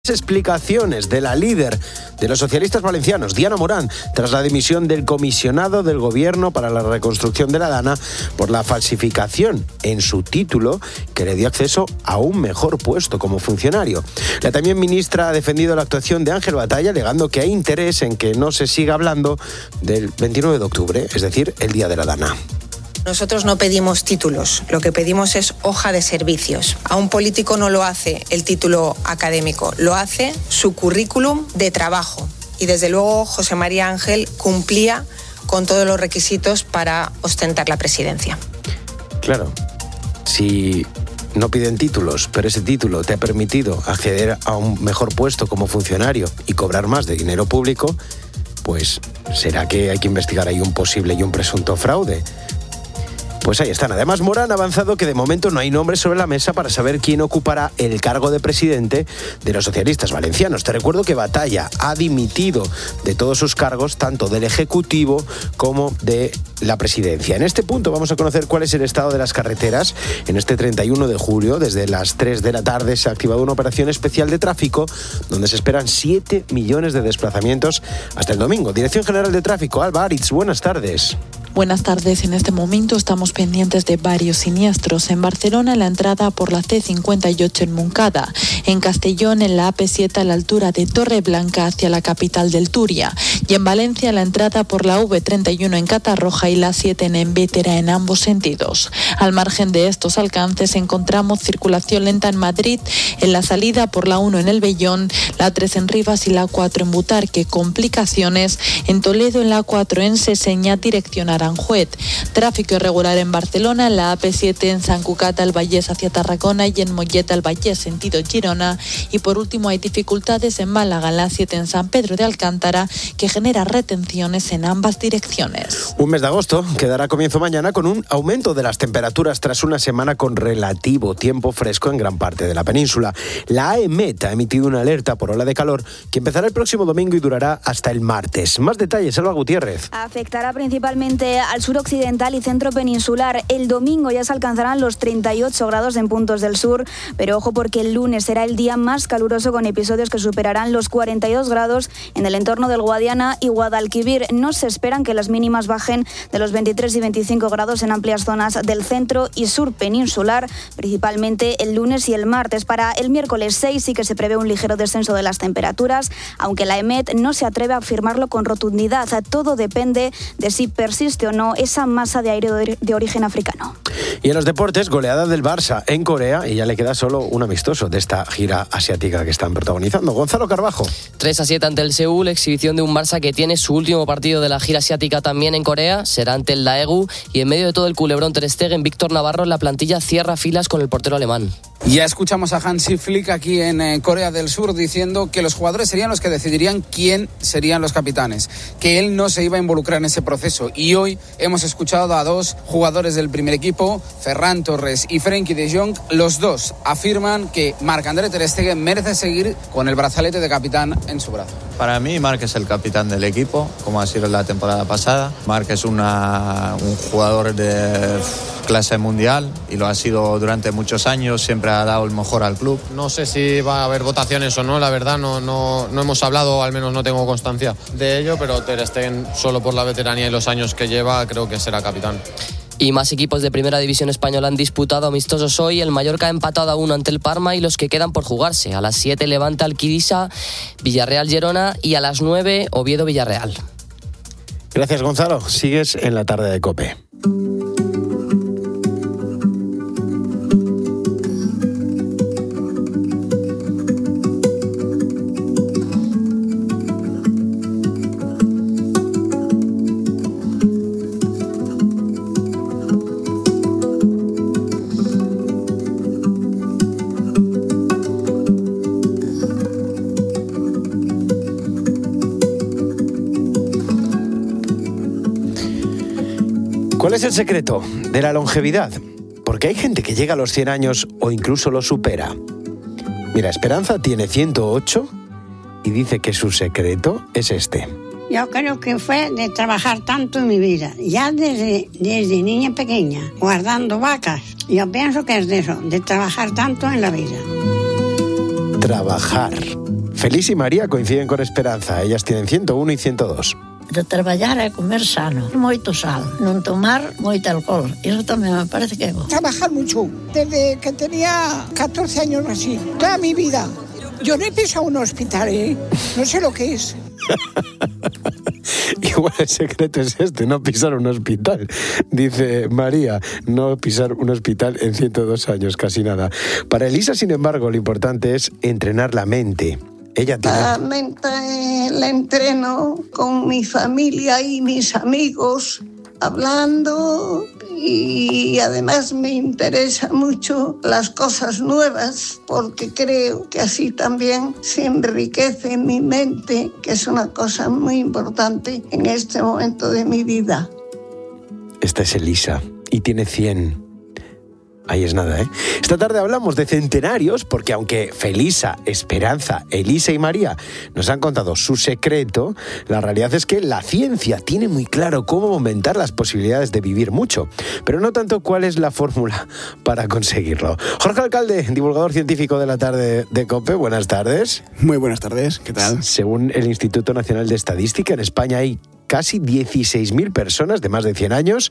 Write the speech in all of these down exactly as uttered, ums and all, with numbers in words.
Explicaciones de la líder de los socialistas valencianos, Diana Morán, tras la dimisión del comisionado del Gobierno para la reconstrucción de la Dana por la falsificación en su título que le dio acceso a un mejor puesto como funcionario. La también ministra ha defendido la actuación de Ángel Batalla, alegando que hay interés en que no se siga hablando del veintinueve de octubre, es decir, el día de la Dana. Nosotros no pedimos títulos, lo que pedimos es hoja de servicios. A un político no lo hace el título académico, lo hace su currículum de trabajo. Y desde luego José María Ángel cumplía con todos los requisitos para ostentar la presidencia. Claro, si no piden títulos, pero ese título te ha permitido acceder a un mejor puesto como funcionario y cobrar más de dinero público, pues ¿será que hay que investigar ahí un posible y un presunto fraude? Pues ahí están. Además, Morán ha avanzado que de momento no hay nombres sobre la mesa para saber quién ocupará el cargo de presidente de los socialistas valencianos. Te recuerdo que Batalla ha dimitido de todos sus cargos, tanto del Ejecutivo como de la presidencia. En este punto vamos a conocer cuál es el estado de las carreteras. En este treinta y uno de julio, desde las tres de la tarde, se ha activado una operación especial de tráfico donde se esperan siete millones de desplazamientos hasta el domingo. Dirección General de Tráfico, Alba Aritz, buenas tardes. Buenas tardes. En este momento estamos pendientes de varios siniestros. En Barcelona, la entrada por la C cincuenta y ocho en Montcada. En Castellón, en la A P siete a la altura de Torreblanca hacia la capital del Túria. Y en Valencia, la entrada por la V treinta y uno en Catarroja y la siete en Envétera en ambos sentidos. Al margen de estos alcances encontramos circulación lenta en Madrid, en la salida por la uno en El Vellón, la tres en Rivas y la cuatro en Butarque. Complicaciones en Toledo, en la cuatro en Seseña, dirección a Aranjuez. Tráfico irregular en Barcelona, en la A P siete en Sant Cugat al Vallès hacia Tarragona y en Mollet al Vallès sentido Girona. Y por último hay dificultades en Málaga, en la siete en San Pedro de Alcántara, que genera retenciones en ambas direcciones. Un mes de agosto que dará comienzo mañana con un aumento de las temperaturas tras una semana con relativo tiempo fresco en gran parte de la península. La AEMET ha emitido una alerta por ola de calor que empezará el próximo domingo y durará hasta el martes. Más detalles, Alba Gutiérrez. Afectará principalmente al suroccidental y centro peninsular. El domingo ya se alcanzarán los treinta y ocho grados en puntos del sur, pero ojo porque el lunes será el día más caluroso con episodios que superarán los cuarenta y dos grados en el entorno del Guadiana y Guadalquivir. No se esperan que las mínimas bajen de los veintitrés y veinticinco grados en amplias zonas del centro y sur peninsular, principalmente el lunes y el martes. Para el miércoles seis sí que se prevé un ligero descenso de las temperaturas, aunque la EMET no se atreve a afirmarlo con rotundidad. Todo depende de si persiste o no esa masa de aire de origen africano. Y en los deportes, goleada del Barça en Corea y ya le queda solo un amistoso de esta gira asiática que están protagonizando. Gonzalo Carbajo. tres a siete ante el Seúl, exhibición de un Barça que tiene su último partido de la gira asiática también en Corea, será ante el Daegu y en medio de todo el culebrón Ter Stegen, Víctor Navarro, la plantilla cierra filas con el portero alemán. Ya escuchamos a Hansi Flick aquí en eh, Corea del Sur diciendo que los jugadores serían los que decidirían quién serían los capitanes, que él no se iba a involucrar en ese proceso. Y hoy hemos escuchado a dos jugadores del primer equipo, Ferran Torres y Frenkie de Jong. Los dos afirman que Marc-André Ter Stegen merece seguir con el brazalete de capitán en su brazo. Para mí, Marc es el capitán del equipo, como ha sido la temporada pasada. Marc es una, un jugador de clase mundial y lo ha sido durante muchos años, siempre ha dado el mejor al club. No sé si va a haber votaciones o no, la verdad no, no, no hemos hablado, al menos no tengo constancia de ello, pero Ter Stegen, solo por la veteranía y los años que lleva, creo que será capitán. Y más equipos de Primera División Española han disputado amistosos hoy. El Mallorca ha empatado a uno ante el Parma y los que quedan por jugarse. A las siete Levante Alquirisa, Villarreal Girona y a las nueve Oviedo Villarreal. Gracias, Gonzalo. Sigues en la tarde de COPE. ¿Cuál es el secreto de la longevidad? Porque hay gente que llega a los cien años o incluso lo supera. Mira, Esperanza tiene ciento ocho y dice que su secreto es este. Yo creo que fue de trabajar tanto en mi vida, ya desde, desde niña pequeña, guardando vacas. Yo pienso que es de eso, de trabajar tanto en la vida. Trabajar. Feliz y María coinciden con Esperanza. Ellas tienen ciento uno y ciento dos. De traballar é comer sano, moito sal, non tomar moito alcohol. Eso tamén me parece que é bo. Trabajar mucho, desde que tenía catorce años así, toda mi vida. Yo no he pisado un hospital, ¿eh? No sé lo que es. Igual el secreto es este, no pisar un hospital. Dice María, no pisar un hospital en ciento dos años, casi nada. Para Elisa, sin embargo, lo importante es entrenar la mente. Ella tiene... La mente la entreno con mi familia y mis amigos, hablando, y además me interesa mucho las cosas nuevas porque creo que así también se enriquece mi mente, que es una cosa muy importante en este momento de mi vida. Esta es Elisa y tiene cien. Ahí es nada, ¿eh? Esta tarde hablamos de centenarios porque aunque Felisa, Esperanza, Elisa y María nos han contado su secreto, la realidad es que la ciencia tiene muy claro cómo aumentar las posibilidades de vivir mucho, pero no tanto cuál es la fórmula para conseguirlo. Jorge Alcalde, divulgador científico de la tarde de COPE, buenas tardes. Muy buenas tardes, ¿qué tal? Según el Instituto Nacional de Estadística, en España hay casi dieciséis mil personas de más de cien años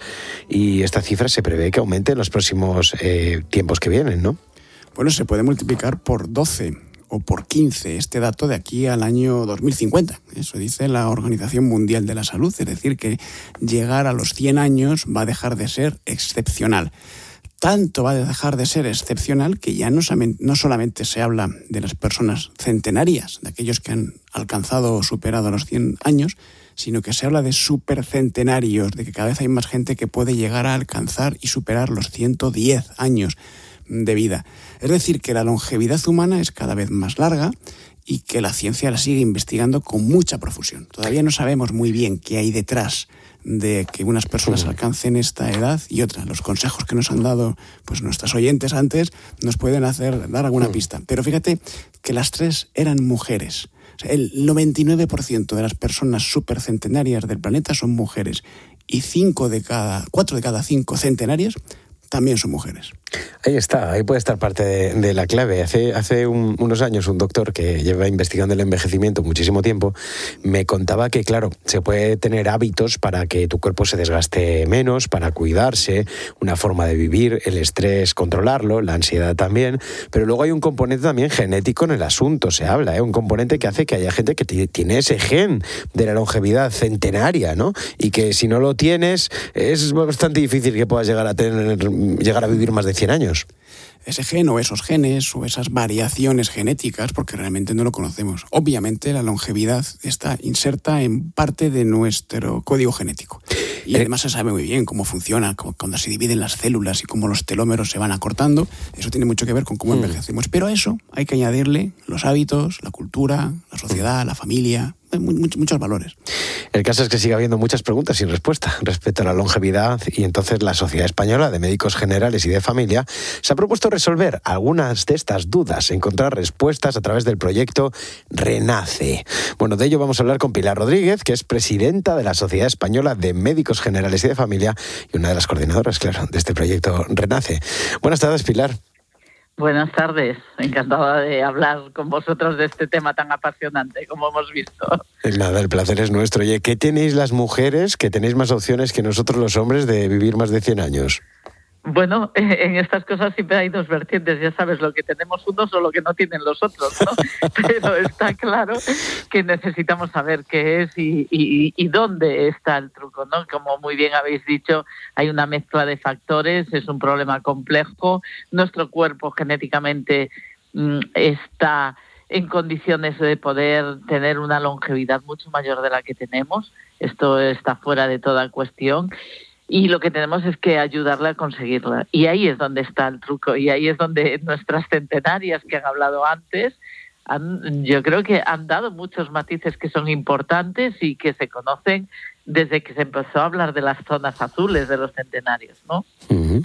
y esta cifra se prevé que aumente en los próximos eh, tiempos que vienen, ¿no? Bueno, se puede multiplicar por doce o por quince este dato de aquí al año dos mil cincuenta. Eso dice la Organización Mundial de la Salud, es decir, que llegar a los cien años va a dejar de ser excepcional. Tanto va a dejar de ser excepcional que ya no, no solamente se habla de las personas centenarias, de aquellos que han alcanzado o superado los cien años, sino que se habla de supercentenarios, de que cada vez hay más gente que puede llegar a alcanzar y superar los ciento diez años de vida. Es decir, que la longevidad humana es cada vez más larga y que la ciencia la sigue investigando con mucha profusión. Todavía no sabemos muy bien qué hay detrás de que unas personas alcancen esta edad y otras. Los consejos que nos han dado pues nuestras oyentes antes nos pueden hacer dar alguna pista. Pero fíjate que las tres eran mujeres. O sea, el noventa y nueve por ciento de las personas supercentenarias del planeta son mujeres y cinco de cada, cuatro de cada cinco centenarias también son mujeres. Ahí está, ahí puede estar parte de, de la clave. Hace, hace un, unos años un doctor que lleva investigando el envejecimiento muchísimo tiempo me contaba que, claro, se puede tener hábitos para que tu cuerpo se desgaste menos, para cuidarse, una forma de vivir, el estrés controlarlo, la ansiedad también, pero luego hay un componente también genético en el asunto, se habla, ¿eh? Un componente que hace que haya gente que t- tiene ese gen de la longevidad centenaria, ¿no? Y que si no lo tienes es bastante difícil que puedas llegar a tener, llegar a vivir más de cien años. Ese gen o esos genes o esas variaciones genéticas, porque realmente no lo conocemos. Obviamente la longevidad está inserta en parte de nuestro código genético. Y además se sabe muy bien cómo funciona, cómo, cuando se dividen las células y cómo los telómeros se van acortando. Eso tiene mucho que ver con cómo mm. envejecemos. Pero a eso hay que añadirle los hábitos, la cultura, la sociedad, la familia, muchos, muchos valores. El caso es que sigue habiendo muchas preguntas sin respuesta respecto a la longevidad y entonces la Sociedad Española de Médicos Generales y de Familia se ha propuesto resolver algunas de estas dudas, encontrar respuestas a través del proyecto Renace. Bueno, de ello vamos a hablar con Pilar Rodríguez, que es presidenta de la Sociedad Española de Médicos Generales y de Familia y una de las coordinadoras, claro, de este proyecto Renace. Buenas tardes, Pilar. Buenas tardes, encantada de hablar con vosotros de este tema tan apasionante como hemos visto. Nada, el placer es nuestro. Oye, ¿qué tenéis las mujeres que tenéis más opciones que nosotros los hombres de vivir más de cien años? Bueno, en estas cosas siempre hay dos vertientes, ya sabes, lo que tenemos unos o lo que no tienen los otros, ¿no? Pero está claro que necesitamos saber qué es y, y, y dónde está el truco, ¿no? Como muy bien habéis dicho, hay una mezcla de factores, es un problema complejo, nuestro cuerpo genéticamente mmm, está en condiciones de poder tener una longevidad mucho mayor de la que tenemos, esto está fuera de toda cuestión. Y lo que tenemos es que ayudarle a conseguirla. Y ahí es donde está el truco. Y ahí es donde nuestras centenarias que han hablado antes, han, yo creo que han dado muchos matices que son importantes y que se conocen desde que se empezó a hablar de las zonas azules de los centenarios, ¿no? Uh-huh.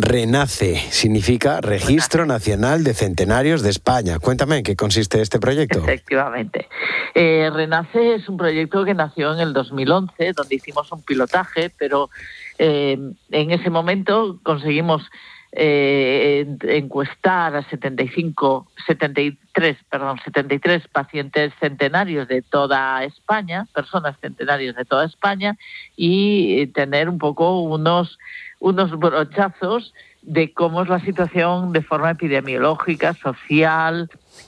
Renace significa Registro Nacional de Centenarios de España. Cuéntame, ¿en qué consiste este proyecto? Efectivamente. Eh, Renace es un proyecto que nació en el dos mil once, donde hicimos un pilotaje, pero eh, en ese momento conseguimos eh, encuestar a setenta y cinco, setenta y tres, perdón, setenta y tres pacientes centenarios de toda España, personas centenarias de toda España, y tener un poco unos, unos brochazos de cómo es la situación de forma epidemiológica, social,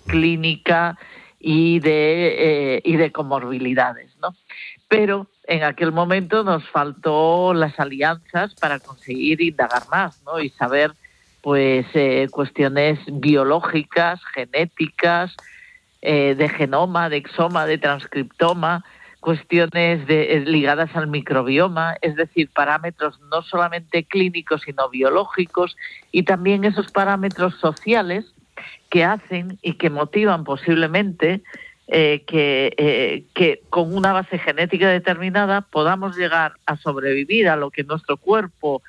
clínica y de, eh, y de comorbilidades, ¿no? Pero en aquel momento nos faltó las alianzas para conseguir indagar más, ¿no? Y saber, pues, eh, cuestiones biológicas, genéticas, eh, de genoma, de exoma, de transcriptoma, cuestiones de, eh, ligadas al microbioma, es decir, parámetros no solamente clínicos, sino biológicos, y también esos parámetros sociales que hacen y que motivan posiblemente eh, que, eh, que con una base genética determinada podamos llegar a sobrevivir a lo que nuestro cuerpo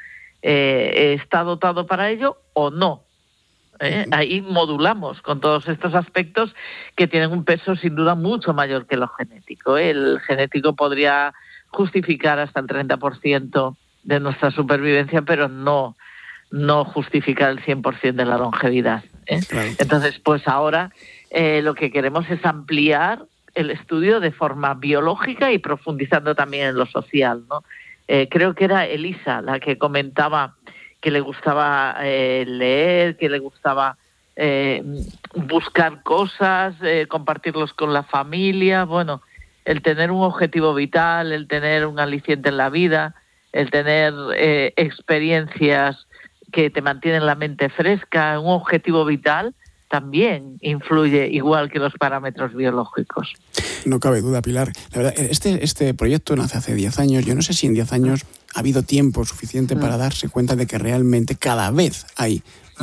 eh, está dotado para ello o no. ¿eh? Ahí modulamos con todos estos aspectos que tienen un peso sin duda mucho mayor que lo genético. ¿eh? El genético podría justificar hasta el treinta por ciento de nuestra supervivencia, pero no, no justificar el cien por ciento de la longevidad. ¿eh? Claro. Entonces, pues ahora eh, lo que queremos es ampliar el estudio de forma biológica y profundizando también en lo social, ¿no? Eh, creo que era Elisa la que comentaba que le gustaba eh, leer, que le gustaba eh, buscar cosas, eh, compartirlos con la familia. Bueno, el tener un objetivo vital, el tener un aliciente en la vida, el tener eh, experiencias que te mantienen la mente fresca, un objetivo vital, también influye igual que los parámetros biológicos. No cabe duda, Pilar. La verdad, este, este proyecto nace hace diez años. Yo no sé si en diez años ha habido tiempo suficiente para darse cuenta de que realmente cada vez hay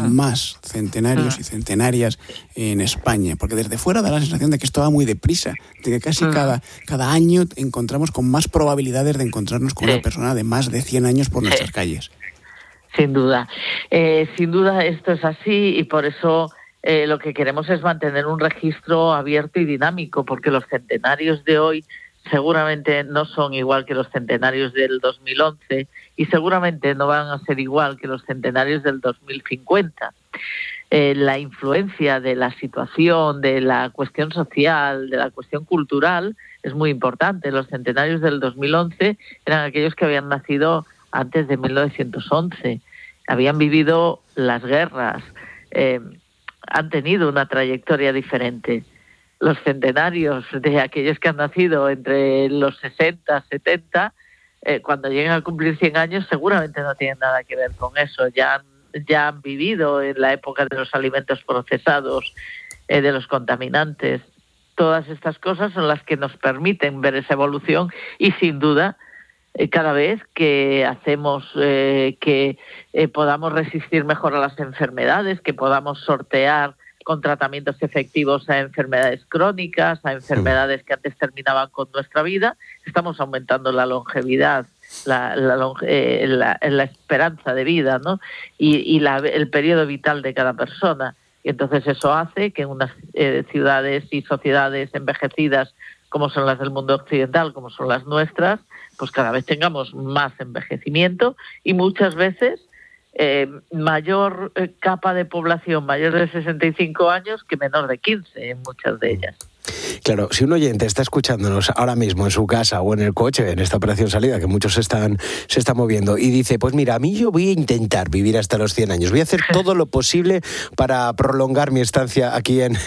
más centenarios y centenarias en España, porque desde fuera da la sensación de que esto va muy deprisa, de que casi cada, cada año encontramos con más probabilidades de encontrarnos con sí. una persona de más de cien años por nuestras sí. calles. Sin duda. Eh, sin duda esto es así y por eso Eh, lo que queremos es mantener un registro abierto y dinámico, porque los centenarios de hoy seguramente no son igual que los centenarios del dos mil once y seguramente no van a ser igual que los centenarios del dos mil cincuenta. Eh, la influencia de la situación, de la cuestión social, de la cuestión cultural es muy importante. Los centenarios del dos mil once eran aquellos que habían nacido antes de mil novecientos once, habían vivido las guerras, eh, han tenido una trayectoria diferente. Los centenarios de aquellos que han nacido entre los sesenta, setenta, eh, cuando lleguen a cumplir cien años, seguramente no tienen nada que ver con eso. Ya han, ya han vivido en la época de los alimentos procesados, eh, de los contaminantes. Todas estas cosas son las que nos permiten ver esa evolución y, sin duda, Eh, cada vez que hacemos eh, que eh, podamos resistir mejor a las enfermedades, que podamos sortear con tratamientos efectivos a enfermedades crónicas, a enfermedades que antes terminaban con nuestra vida, estamos aumentando la longevidad, la, la, eh, la, la esperanza de vida, ¿no? y, y la, el periodo vital de cada persona. Y entonces eso hace que en unas eh, ciudades y sociedades envejecidas como son las del mundo occidental, como son las nuestras, pues cada vez tengamos más envejecimiento y muchas veces eh, mayor eh, capa de población mayor de sesenta y cinco años que menor de quince en muchas de ellas. Claro, si un oyente está escuchándonos ahora mismo en su casa o en el coche, en esta operación salida, que muchos se están, se están moviendo, y dice, pues mira, a mí yo voy a intentar vivir hasta los cien años, voy a hacer todo lo posible para prolongar mi estancia aquí en,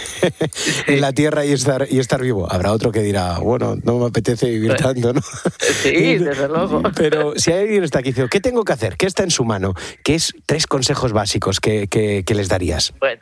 en la Tierra y estar, y estar vivo. Habrá otro que dirá, bueno, no me apetece vivir tanto, ¿no? Sí, desde luego. Pero si alguien está aquí diciendo, ¿qué tengo que hacer? ¿Qué está en su mano? ¿Qué es tres consejos básicos que, que, que les darías? Bueno.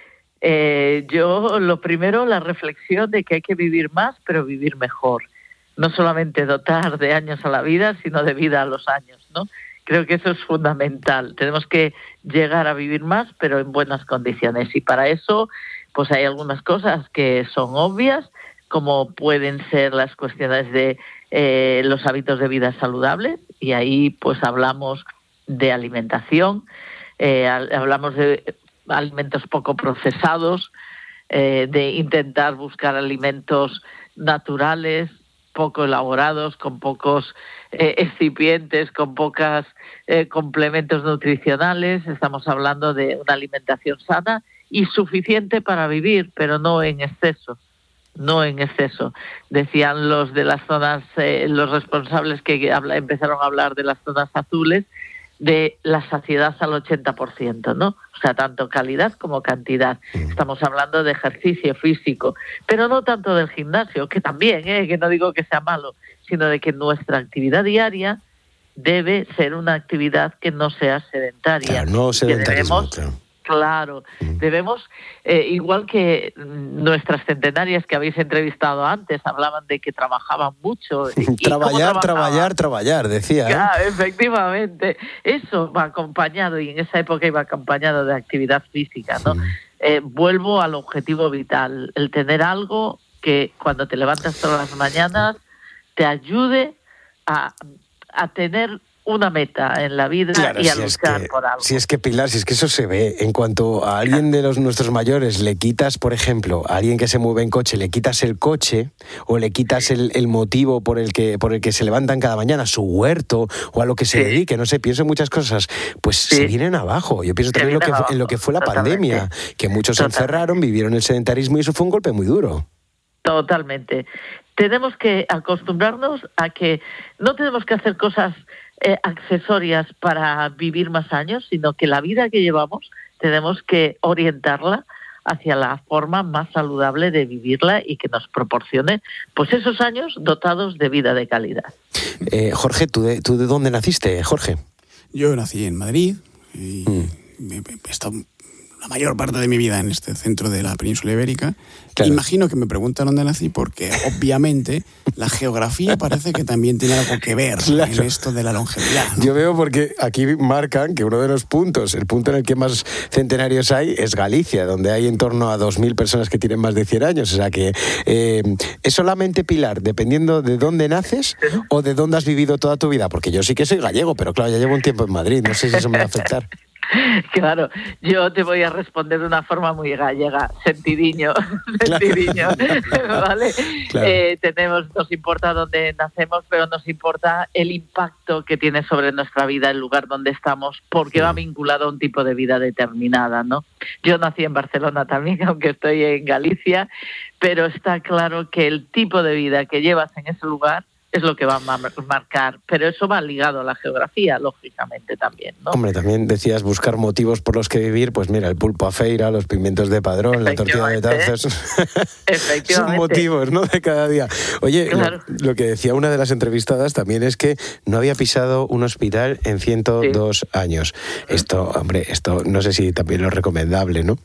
Eh, yo, lo primero, la reflexión de que hay que vivir más, pero vivir mejor. No solamente dotar de años a la vida, sino de vida a los años, ¿no? Creo que eso es fundamental. Tenemos que llegar a vivir más, pero en buenas condiciones. Y para eso, pues hay algunas cosas que son obvias, como pueden ser las cuestiones de eh, los hábitos de vida saludables. Y ahí, pues, hablamos de alimentación, eh, hablamos de alimentos poco procesados, eh, de intentar buscar alimentos naturales, poco elaborados, con pocos eh, excipientes, con pocos eh, complementos nutricionales. Estamos hablando de una alimentación sana y suficiente para vivir, pero no en exceso. No en exceso. Decían los de las zonas, eh, los responsables que habla, empezaron a hablar de las zonas azules, de la saciedad al ochenta por ciento, ¿no? O sea, tanto calidad como cantidad. Estamos hablando de ejercicio físico, pero no tanto del gimnasio, que también, ¿eh? Que no digo que sea malo, sino de que nuestra actividad diaria debe ser una actividad que no sea sedentaria. Claro, no sedentarismo, debemos, claro. Claro, debemos, eh, igual que nuestras centenarias que habéis entrevistado antes, hablaban de que trabajaban mucho. Traballar, traballar, traballar, decía. ¿eh? Claro, efectivamente. Eso va acompañado, y en esa época iba acompañado de actividad física, ¿no? Sí. Eh, vuelvo al objetivo vital, el tener algo que cuando te levantas todas las mañanas te ayude a, a tener una meta en la vida, claro, y a si luchar es que, por algo. Si es que, Pilar, si es que eso se ve. En cuanto a alguien de los nuestros mayores le quitas, por ejemplo, a alguien que se mueve en coche, le quitas el coche o le quitas el, el motivo por el que por el que se levantan cada mañana, su huerto o a lo que se sí. dedique, no sé, pienso en muchas cosas, pues sí. se vienen abajo. Yo pienso se también lo que, en lo que fue la Totalmente. pandemia, que muchos Totalmente. se encerraron, vivieron el sedentarismo y eso fue un golpe muy duro. Totalmente. Tenemos que acostumbrarnos a que no tenemos que hacer cosas Eh, accesorias para vivir más años, sino que la vida que llevamos tenemos que orientarla hacia la forma más saludable de vivirla y que nos proporcione pues esos años dotados de vida de calidad. Eh, Jorge, ¿tú de, ¿tú de dónde naciste, Jorge? Yo nací en Madrid y mm. he estado la mayor parte de mi vida en este centro de la península ibérica. Claro. Imagino que me preguntan dónde nací porque, obviamente, la geografía parece que también tiene algo que ver claro. en esto de la longevidad, ¿no? Yo veo porque aquí marcan que uno de los puntos, el punto en el que más centenarios hay, es Galicia, donde hay en torno a dos mil personas que tienen más de cien años. O sea que eh, es solamente, Pilar, dependiendo de dónde naces o de dónde has vivido toda tu vida. Porque yo sí que soy gallego, pero claro, ya llevo un tiempo en Madrid. No sé si eso me va a afectar. Claro, yo te voy a responder de una forma muy gallega, sentidiño, sentidiño, ¿vale? Claro. Eh, tenemos, nos importa dónde nacemos, pero nos importa el impacto que tiene sobre nuestra vida el lugar donde estamos, porque va vinculado a un tipo de vida determinada, ¿no? Yo nací en Barcelona también, aunque estoy en Galicia, pero está claro que el tipo de vida que llevas en ese lugar es lo que va a marcar, pero eso va ligado a la geografía, lógicamente también, ¿no? Hombre, también decías buscar motivos por los que vivir, pues mira, el pulpo a feira, los pimientos de Padrón, la tortilla de Tarzas, Efectivamente. son motivos, ¿no?, de cada día. Oye, claro. lo, lo que decía una de las entrevistadas también es que no había pisado un hospital en ciento dos sí. años. Esto, hombre, esto no sé si también es recomendable, ¿no?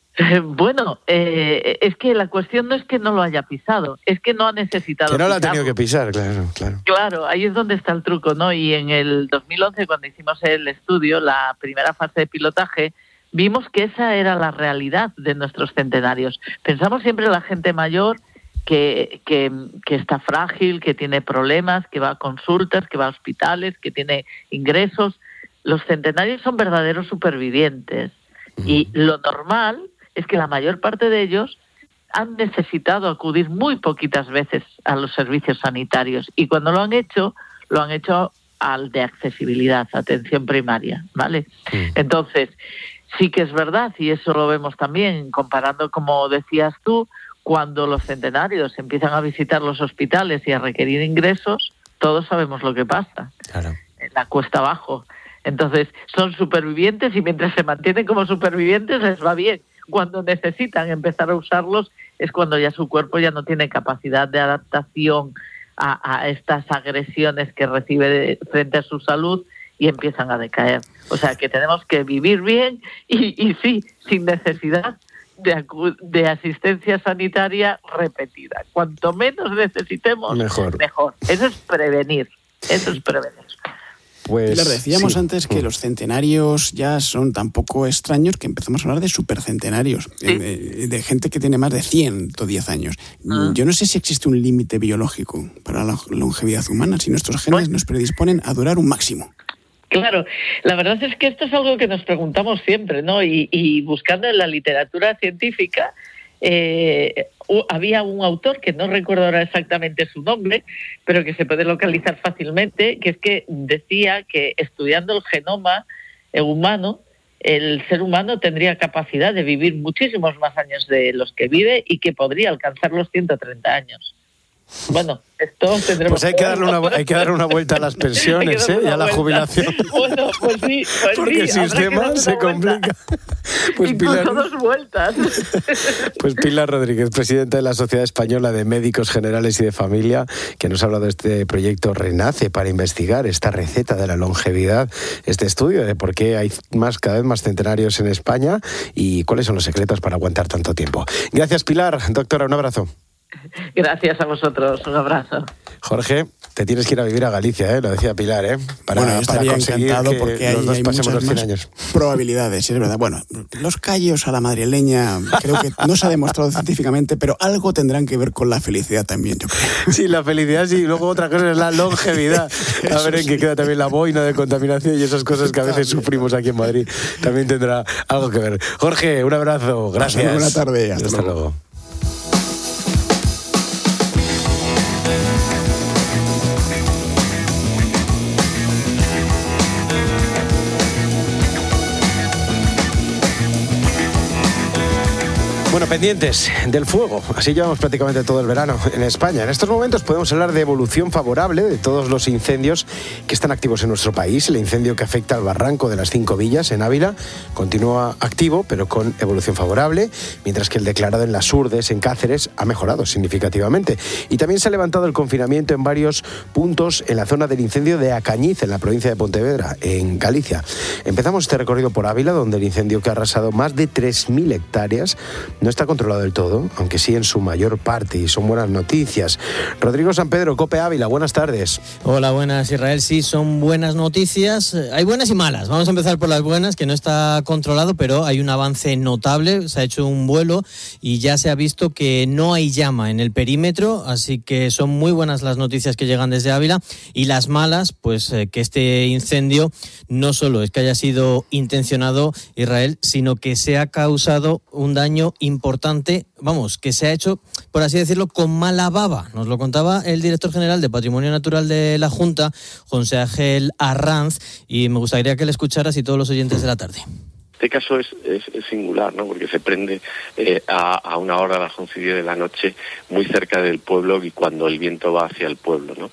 Bueno, eh, es que la cuestión no es que no lo haya pisado, es que no ha necesitado que no pisarlo. lo ha tenido que pisar, claro, claro. Claro, ahí es donde está el truco, ¿no? Y en el dos mil once, cuando hicimos el estudio, la primera fase de pilotaje, vimos que esa era la realidad de nuestros centenarios. Pensamos siempre en la gente mayor que, que, que está frágil, que tiene problemas, que va a consultas, que va a hospitales, que tiene ingresos. Los centenarios son verdaderos supervivientes mm. y lo normal es que la mayor parte de ellos han necesitado acudir muy poquitas veces a los servicios sanitarios y cuando lo han hecho, lo han hecho al de accesibilidad, atención primaria, ¿vale? Sí. Entonces, sí que es verdad, y eso lo vemos también, comparando, como decías tú, cuando los centenarios empiezan a visitar los hospitales y a requerir ingresos, todos sabemos lo que pasa. Claro. La cuesta abajo. Entonces, son supervivientes y mientras se mantienen como supervivientes les va bien. Cuando necesitan empezar a usarlos es cuando ya su cuerpo ya no tiene capacidad de adaptación a, a estas agresiones que recibe de, frente a su salud y empiezan a decaer. O sea que tenemos que vivir bien y, y sí, sin necesidad de, de asistencia sanitaria repetida. Cuanto menos necesitemos, mejor. mejor. Eso es prevenir, eso es prevenir. Pues, Pilar, decíamos sí. antes que los centenarios ya son tan poco extraños que empezamos a hablar de supercentenarios, ¿sí? de, de gente que tiene más de ciento diez años. Ah. Yo no sé si existe un límite biológico para la longevidad humana, si nuestros genes pues, nos predisponen a durar un máximo. Claro, la verdad es que esto es algo que nos preguntamos siempre, ¿no? Y, y buscando en la literatura científica, eh, había un autor, que no recuerdo ahora exactamente su nombre, pero que se puede localizar fácilmente, que es que decía que estudiando el genoma humano, el ser humano tendría capacidad de vivir muchísimos más años de los que vive y que podría alcanzar los ciento treinta años. Bueno, esto tendremos... Pues hay que darle una, hay que darle una vuelta a las pensiones, ¿eh? Y a la vuelta. Jubilación. Bueno, pues sí, pues porque sí, el sistema se complica. Pues incluso Pilar, dos vueltas. Pues Pilar Rodríguez, presidenta de la Sociedad Española de Médicos Generales y de Familia, que nos ha hablado de este proyecto Renace para investigar esta receta de la longevidad, este estudio de por qué hay más, cada vez más centenarios en España y cuáles son los secretos para aguantar tanto tiempo. Gracias, Pilar. Doctora, un abrazo. Gracias a vosotros, un abrazo. Jorge, te tienes que ir a vivir a Galicia, ¿eh? Lo decía Pilar, ¿eh? Para, bueno, yo estaría para conseguir encantado que porque los hay, dos hay pasemos muchas los cien más años. Probabilidades, es verdad. Bueno, los callos a la madrileña creo que no se ha demostrado científicamente, pero algo tendrán que ver con la felicidad también, yo creo. Sí, la felicidad sí, y luego otra cosa es la longevidad. A ver en qué queda también la boina de contaminación y esas cosas que a veces sufrimos aquí en Madrid. También tendrá algo que ver. Jorge, un abrazo, gracias. Buena tarde, hasta, hasta luego. luego. Bueno, pendientes del fuego. Así llevamos prácticamente todo el verano en España. En estos momentos podemos hablar de evolución favorable de todos los incendios que están activos en nuestro país. El incendio que afecta al barranco de las Cinco Villas en Ávila continúa activo, pero con evolución favorable, mientras que el declarado en Las Hurdes, en Cáceres, ha mejorado significativamente. Y también se ha levantado el confinamiento en varios puntos en la zona del incendio de Acañiz, en la provincia de Pontevedra, en Galicia. Empezamos este recorrido por Ávila, donde el incendio que ha arrasado más de tres mil hectáreas no está controlado del todo, aunque sí en su mayor parte, y son buenas noticias. Rodrigo San Pedro, COPE Ávila, buenas tardes. Hola, buenas, Israel. Sí, son buenas noticias. Hay buenas y malas. Vamos a empezar por las buenas, que no está controlado, pero hay un avance notable. Se ha hecho un vuelo y ya se ha visto que no hay llama en el perímetro, así que son muy buenas las noticias que llegan desde Ávila. Y las malas, pues eh, que este incendio no solo es que haya sido intencionado, Israel, sino que se ha causado un daño importante importante, vamos, que se ha hecho, por así decirlo, con mala baba. Nos lo contaba el director general de Patrimonio Natural de la Junta, José Ángel Arranz, y me gustaría que le escucharas y todos los oyentes de la tarde. Este caso es, es, es singular, ¿no? Porque se prende eh, a, a una hora, a las once y diez de la noche, muy cerca del pueblo y cuando el viento va hacia el pueblo, ¿no?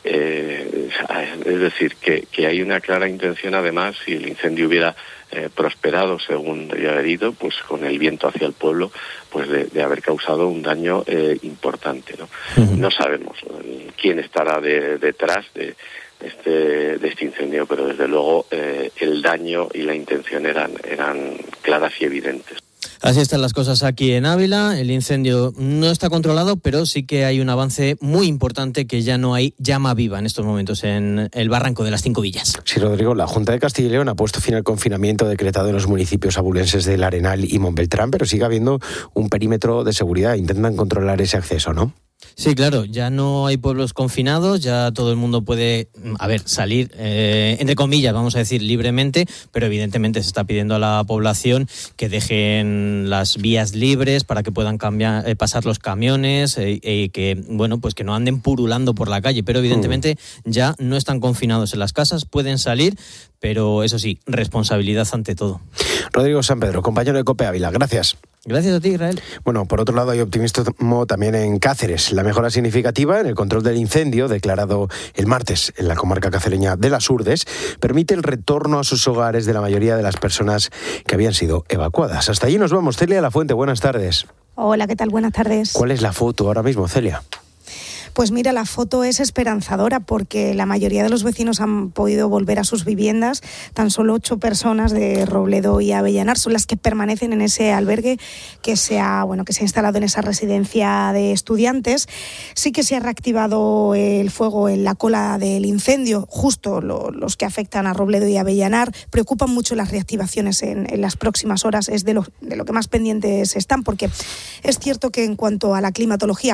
Eh, es decir, que, que hay una clara intención, además, si el incendio hubiera eh, prosperado según debía haber ido, pues con el viento hacia el pueblo, pues de, de haber causado un daño eh, importante, ¿no? Uh-huh. No sabemos eh, quién estará de, detrás de Este, de este incendio, pero desde luego eh, el daño y la intención eran, eran claras y evidentes. Así están las cosas aquí en Ávila. El incendio no está controlado, pero sí que hay un avance muy importante, que ya no hay llama viva en estos momentos en el barranco de las Cinco Villas. Sí, Rodrigo, la Junta de Castilla y León ha puesto fin al confinamiento decretado en los municipios abulenses del Arenal y Montbeltrán, pero sigue habiendo un perímetro de seguridad. Intentan controlar ese acceso, ¿no? Sí, claro, ya no hay pueblos confinados, ya todo el mundo puede, a ver, salir, eh, entre comillas, vamos a decir, libremente, pero evidentemente se está pidiendo a la población que dejen las vías libres para que puedan cambiar, eh, pasar los camiones y eh, eh, que, bueno, pues que no anden purulando por la calle, pero evidentemente mm. ya no están confinados en las casas, pueden salir, pero eso sí, responsabilidad ante todo. Rodrigo San Pedro, compañero de COPE Ávila, gracias. Gracias a ti, Israel. Bueno, por otro lado hay optimismo también en Cáceres. La mejora significativa en el control del incendio, declarado el martes en la comarca cacereña de Las Hurdes, permite el retorno a sus hogares de la mayoría de las personas que habían sido evacuadas. Hasta allí nos vamos. Celia Lafuente, buenas tardes. Hola, ¿qué tal? Buenas tardes. ¿Cuál es la foto ahora mismo, Celia? Pues mira, la foto es esperanzadora porque la mayoría de los vecinos han podido volver a sus viviendas. Tan solo ocho personas de Robledo y Avellanar son las que permanecen en ese albergue que se ha, bueno, que se ha instalado en esa residencia de estudiantes. Sí que se ha reactivado el fuego en la cola del incendio, justo lo, los que afectan a Robledo y Avellanar. Preocupan mucho las reactivaciones en, en las próximas horas, es de lo, de lo que más pendientes están, porque es cierto que en cuanto a la climatología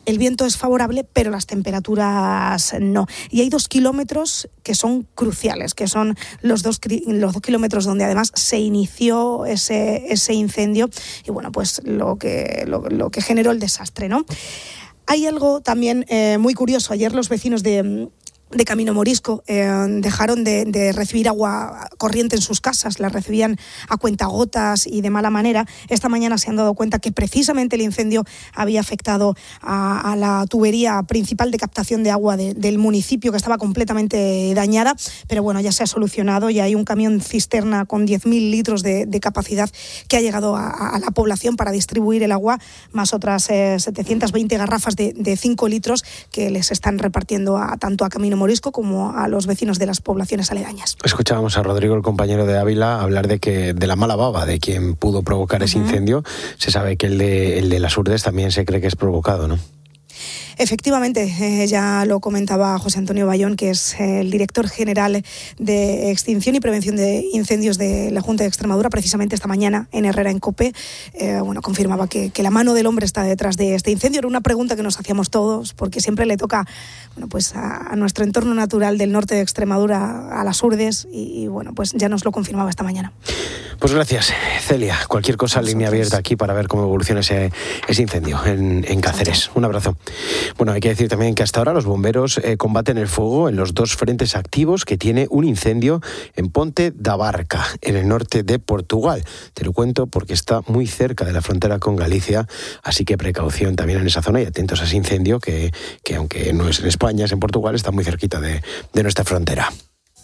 El viento es favorable, pero las temperaturas no. Y hay dos kilómetros que son cruciales, que son los dos, los dos kilómetros donde además se inició ese, ese incendio y bueno, pues lo que, lo, lo que generó el desastre, ¿no? Hay algo también eh, muy curioso. Ayer los vecinos de... de Camino Morisco, eh, dejaron de, de recibir agua corriente en sus casas, la recibían a cuentagotas y de mala manera. Esta mañana se han dado cuenta que precisamente el incendio había afectado a, a la tubería principal de captación de agua de, del municipio, que estaba completamente dañada, pero bueno, ya se ha solucionado y hay un camión cisterna con diez mil litros de, de capacidad que ha llegado a, a la población para distribuir el agua, más otras eh, setecientas veinte garrafas de, de cinco litros que les están repartiendo a, tanto a Camino Morisco como a los vecinos de las poblaciones aledañas. Escuchábamos a Rodrigo, el compañero de Ávila, hablar de que de la mala baba de quien pudo provocar uh-huh. ese incendio. Se sabe que el de, el de las Urdes también se cree que es provocado, ¿no? Efectivamente, eh, ya lo comentaba José Antonio Bayón, que es eh, el director general de Extinción y Prevención de Incendios de la Junta de Extremadura. Precisamente esta mañana en Herrera en COPE, eh, bueno, confirmaba que, que la mano del hombre está detrás de este incendio. Era una pregunta que nos hacíamos todos, porque siempre le toca, bueno, pues a, a nuestro entorno natural del norte de Extremadura, a las Urdes, y, y bueno, pues ya nos lo confirmaba esta mañana. Pues gracias, Celia. Cualquier cosa, Nosotros. Línea abierta aquí para ver cómo evoluciona ese, ese incendio en, en Cáceres. Un abrazo. Bueno, hay que decir también que hasta ahora los bomberos eh, combaten el fuego en los dos frentes activos que tiene un incendio en Ponte da Barca, en el norte de Portugal. Te lo cuento porque está muy cerca de la frontera con Galicia, así que precaución también en esa zona y atentos a ese incendio que, que aunque no es en España, es en Portugal, está muy cerquita de, de nuestra frontera.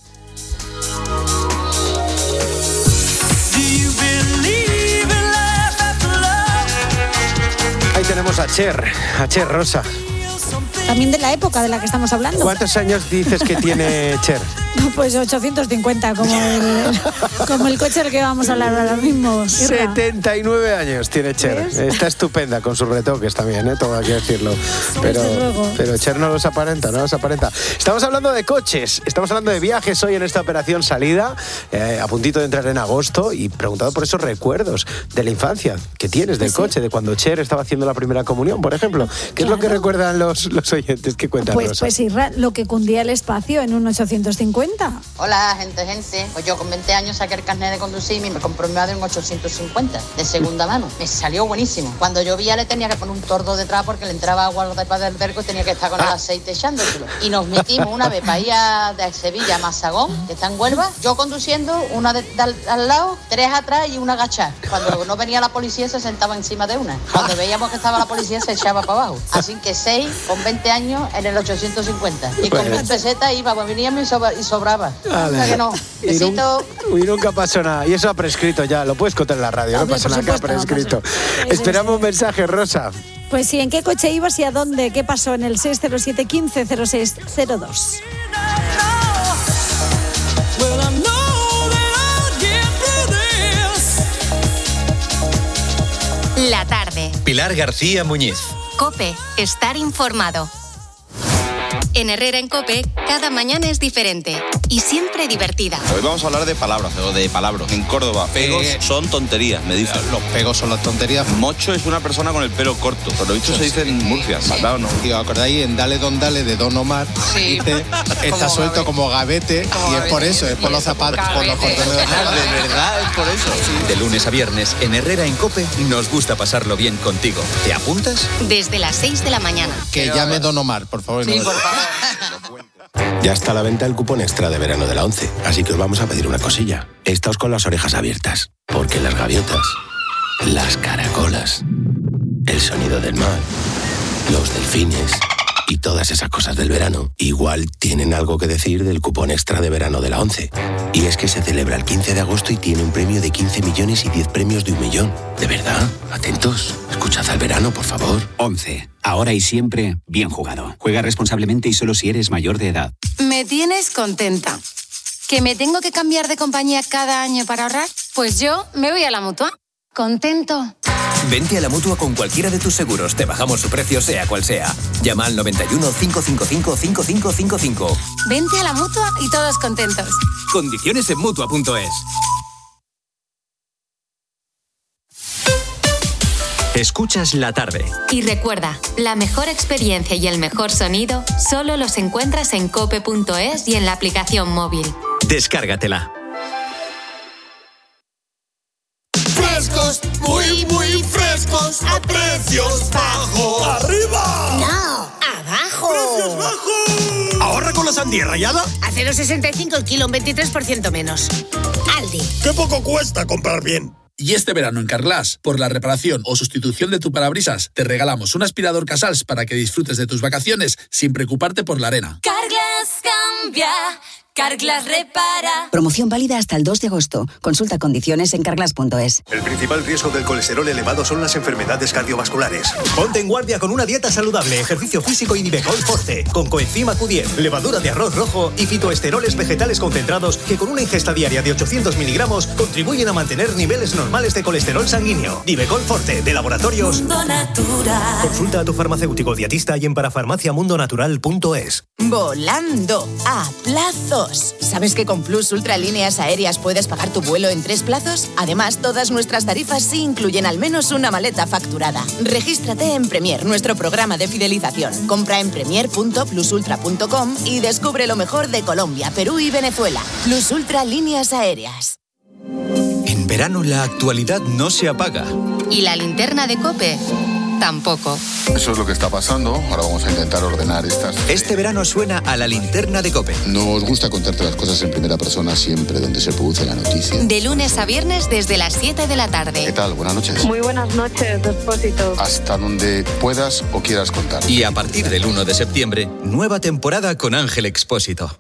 Ahí tenemos a Cher, a Cher Rosa. También de la época de la que estamos hablando. ¿Cuántos años dices que tiene Cher? Pues ochocientos cincuenta, como el, como el coche del que vamos a hablar ahora mismo. setenta y nueve años tiene Cher. ¿Ves? Está estupenda con sus retoques también, ¿eh? Todo hay que decirlo. Pero, pero Cher no los aparenta, no los aparenta. Estamos hablando de coches, estamos hablando de viajes hoy en esta operación salida, eh, a puntito de entrar en agosto, y preguntado por esos recuerdos de la infancia que tienes del sí. coche, de cuando Cher estaba haciendo la primera comunión, por ejemplo. ¿Qué claro. es lo que recuerdan los, los oyentes? ¿Qué cuentan, Pues, Rosa? pues Irra, lo que cundía el espacio en un ochocientos cincuenta. Hola, gente, gente. Pues yo con veinte años saqué el carnet de conducir y me compré mi madre un ochocientos cincuenta de segunda mano. Me salió buenísimo. Cuando llovía le tenía que poner un tordo detrás porque le entraba agua al detrás del vergo y tenía que estar con el aceite echándoselo. Y nos metimos una vez para ir a, de Sevilla a Mazagón, que está en Huelva, yo conduciendo, una de, de, al, al lado, tres atrás y una agachada. Cuando no venía la policía se sentaba encima de una. Cuando veíamos que estaba la policía se echaba para abajo. Así que seis con veinte años en el ochocientos cincuenta. Y con mil pesetas iba, pues veníamos y, sobra, y sobraba. Vale. Que no. Besito. Y, nunca, y nunca pasó nada. Y eso ha prescrito ya, lo puedes contar en la radio, no, no pasa nada, que ha prescrito. No Esperamos un mensaje, Rosa. Pues sí, ¿en qué coche ibas y a dónde? ¿Qué pasó en el seis cero siete, quince, cero seis cero dos? La tarde. Pilar García Muñiz. COPE. Estar informado. En Herrera en COPE, cada mañana es diferente y siempre divertida. Hoy vamos a hablar de palabras, o de palabras. En Córdoba, pegos eh, son tonterías, me dicen. Los pegos son las tonterías. Mocho es una persona con el pelo corto. Por lo dicho se dice en Murcia, sí. ¿Verdad o no? Tío, ¿acordáis en Dale Don Dale de Don Omar? Sí. Dice, está como suelto gavete. como gavete como y gavete. Es por eso, es por los zapatos, por los cordones de ah, de verdad, es por eso. Sí. De lunes a viernes, en Herrera en COPE, nos gusta pasarlo bien contigo. ¿Te apuntas? Desde las seis de la mañana. Que Pero, llame Don Omar, por favor. Sí, no por favor. Ya está a la venta el cupón extra de verano de la ONCE, así que os vamos a pedir una cosilla. Estáos con las orejas abiertas, porque las gaviotas, las caracolas, el sonido del mar, los delfines y todas esas cosas del verano igual tienen algo que decir del cupón extra de verano de la ONCE. Y es que se celebra el quince de agosto y tiene un premio de quince millones y diez premios de un millón. ¿De verdad? Atentos. Escuchad al verano, por favor. ONCE. Ahora y siempre, bien jugado. Juega responsablemente y solo si eres mayor de edad. Me tienes contenta. ¿Que me tengo que cambiar de compañía cada año para ahorrar? Pues yo me voy a la Mutua. Contento. Vente a la Mutua con cualquiera de tus seguros. Te bajamos su precio sea cual sea. Llama al noventa y uno, cinco cinco cinco, cinco cinco cinco cinco. Vente a la Mutua y todos contentos. Condiciones en Mutua punto es. Escuchas La Tarde. Y recuerda, la mejor experiencia y el mejor sonido solo los encuentras en cope punto es y en la aplicación móvil. Descárgatela. Frescos, muy, muy frescos, a precios bajos. ¡Arriba! No, abajo. ¡Precios bajos! ¿Ahorra con la sandía rallada? A cero coma sesenta y cinco el kilo, un veintitrés por ciento menos. Aldi. ¡Qué poco cuesta comprar bien! Y este verano en Carglass, por la reparación o sustitución de tu parabrisas, te regalamos un aspirador Casals para que disfrutes de tus vacaciones sin preocuparte por la arena. Carglass cambia, Carglass repara. Promoción válida hasta el dos de agosto. Consulta condiciones en carglass punto es. El principal riesgo del colesterol elevado son las enfermedades cardiovasculares. Ponte en guardia con una dieta saludable, ejercicio físico y Nivecol Forte, con coenzima Q diez, levadura de arroz rojo y fitoesteroles vegetales concentrados que con una ingesta diaria de ochocientos miligramos contribuyen a mantener niveles normales de colesterol sanguíneo. Nivecol Forte, de Laboratorios Mundo Natural. Consulta a tu farmacéutico dietista y en parafarmaciamundonatural punto es. Volando a plazos. ¿Sabes que con Plus Ultra Líneas Aéreas puedes pagar tu vuelo en tres plazos? Además, todas nuestras tarifas sí incluyen al menos una maleta facturada. Regístrate en Premier, nuestro programa de fidelización. Compra en premier punto plus ultra punto com y descubre lo mejor de Colombia, Perú y Venezuela. Plus Ultra Líneas Aéreas. En verano la actualidad no se apaga. Y la linterna de COPE tampoco. Eso es lo que está pasando. Ahora vamos a intentar ordenar estas. Este verano suena a la linterna de COPE. Nos gusta contarte las cosas en primera persona siempre donde se produce la noticia. De lunes a viernes desde las siete de la tarde. ¿Qué tal? Buenas noches. Muy buenas noches, Expósito. Hasta donde puedas o quieras contar. Y a partir del uno de septiembre, nueva temporada con Ángel Expósito.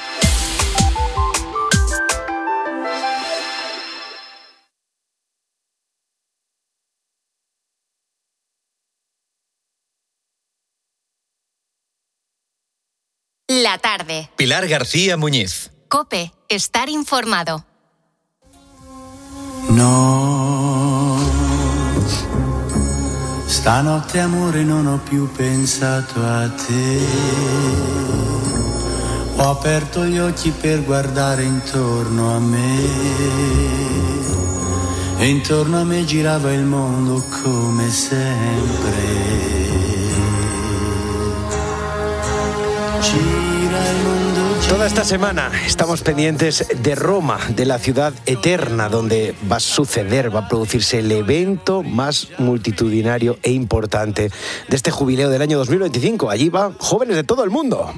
La tarde. Pilar García Muñiz. COPE. Estar informado. No, stanotte amore non ho più pensato a te. Ho aperto gli occhi per guardare intorno a me. E intorno a me girava il mondo come sempre. Toda esta semana estamos pendientes de Roma, de la ciudad eterna, donde va a suceder, va a producirse el evento más multitudinario e importante de este jubileo del año dos mil veinticinco. Allí van jóvenes de todo el mundo.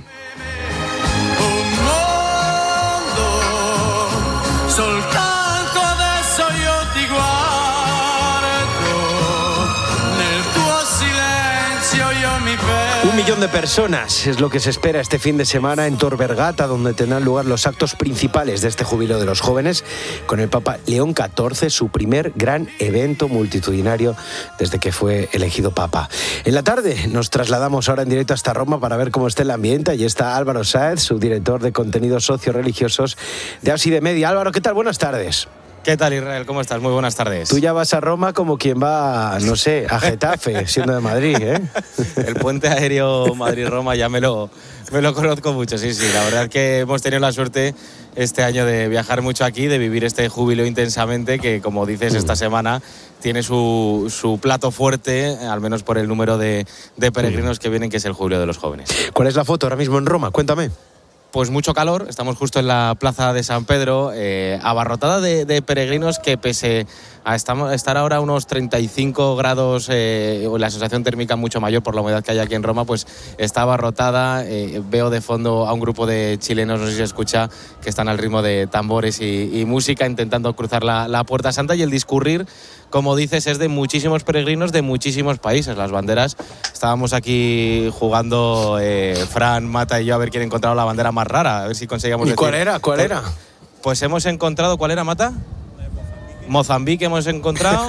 Un millón de personas es lo que se espera este fin de semana en Tor Vergata, donde tendrán lugar los actos principales de este jubileo de los jóvenes, con el Papa León catorce, su primer gran evento multitudinario desde que fue elegido Papa. En la tarde nos trasladamos ahora en directo hasta Roma para ver cómo está el ambiente. Allí está Álvaro Sáez, subdirector de contenidos socio-religiosos de Así de Media. Álvaro, ¿qué tal? Buenas tardes. ¿Qué tal, Israel? ¿Cómo estás? Muy buenas tardes. Tú ya vas a Roma como quien va, no sé, a Getafe, siendo de Madrid, ¿eh? El puente aéreo Madrid-Roma ya me lo, me lo conozco mucho, sí, sí. La verdad es que hemos tenido la suerte este año de viajar mucho aquí, de vivir este jubileo intensamente, que, como dices, esta semana tiene su, su plato fuerte, al menos por el número de, de peregrinos que vienen, que es el jubileo de los jóvenes. ¿Cuál es la foto ahora mismo en Roma? Cuéntame. Pues mucho calor, estamos justo en la plaza de San Pedro, eh, abarrotada de, de peregrinos que pese a estar ahora a unos treinta y cinco grados, eh, la sensación térmica mucho mayor por la humedad que hay aquí en Roma, pues está abarrotada. Eh, veo de fondo a un grupo de chilenos, no sé si se escucha, que están al ritmo de tambores y, y música, intentando cruzar la, la Puerta Santa, y el discurrir, como dices, es de muchísimos peregrinos de muchísimos países. Las banderas, estábamos aquí jugando, eh, Fran, Mata y yo, a ver quién encontraba la bandera más rara, a ver si conseguíamos ¿Y decir. cuál era? ¿Cuál era? Pues hemos encontrado, ¿cuál era, Mata? Mozambique hemos encontrado.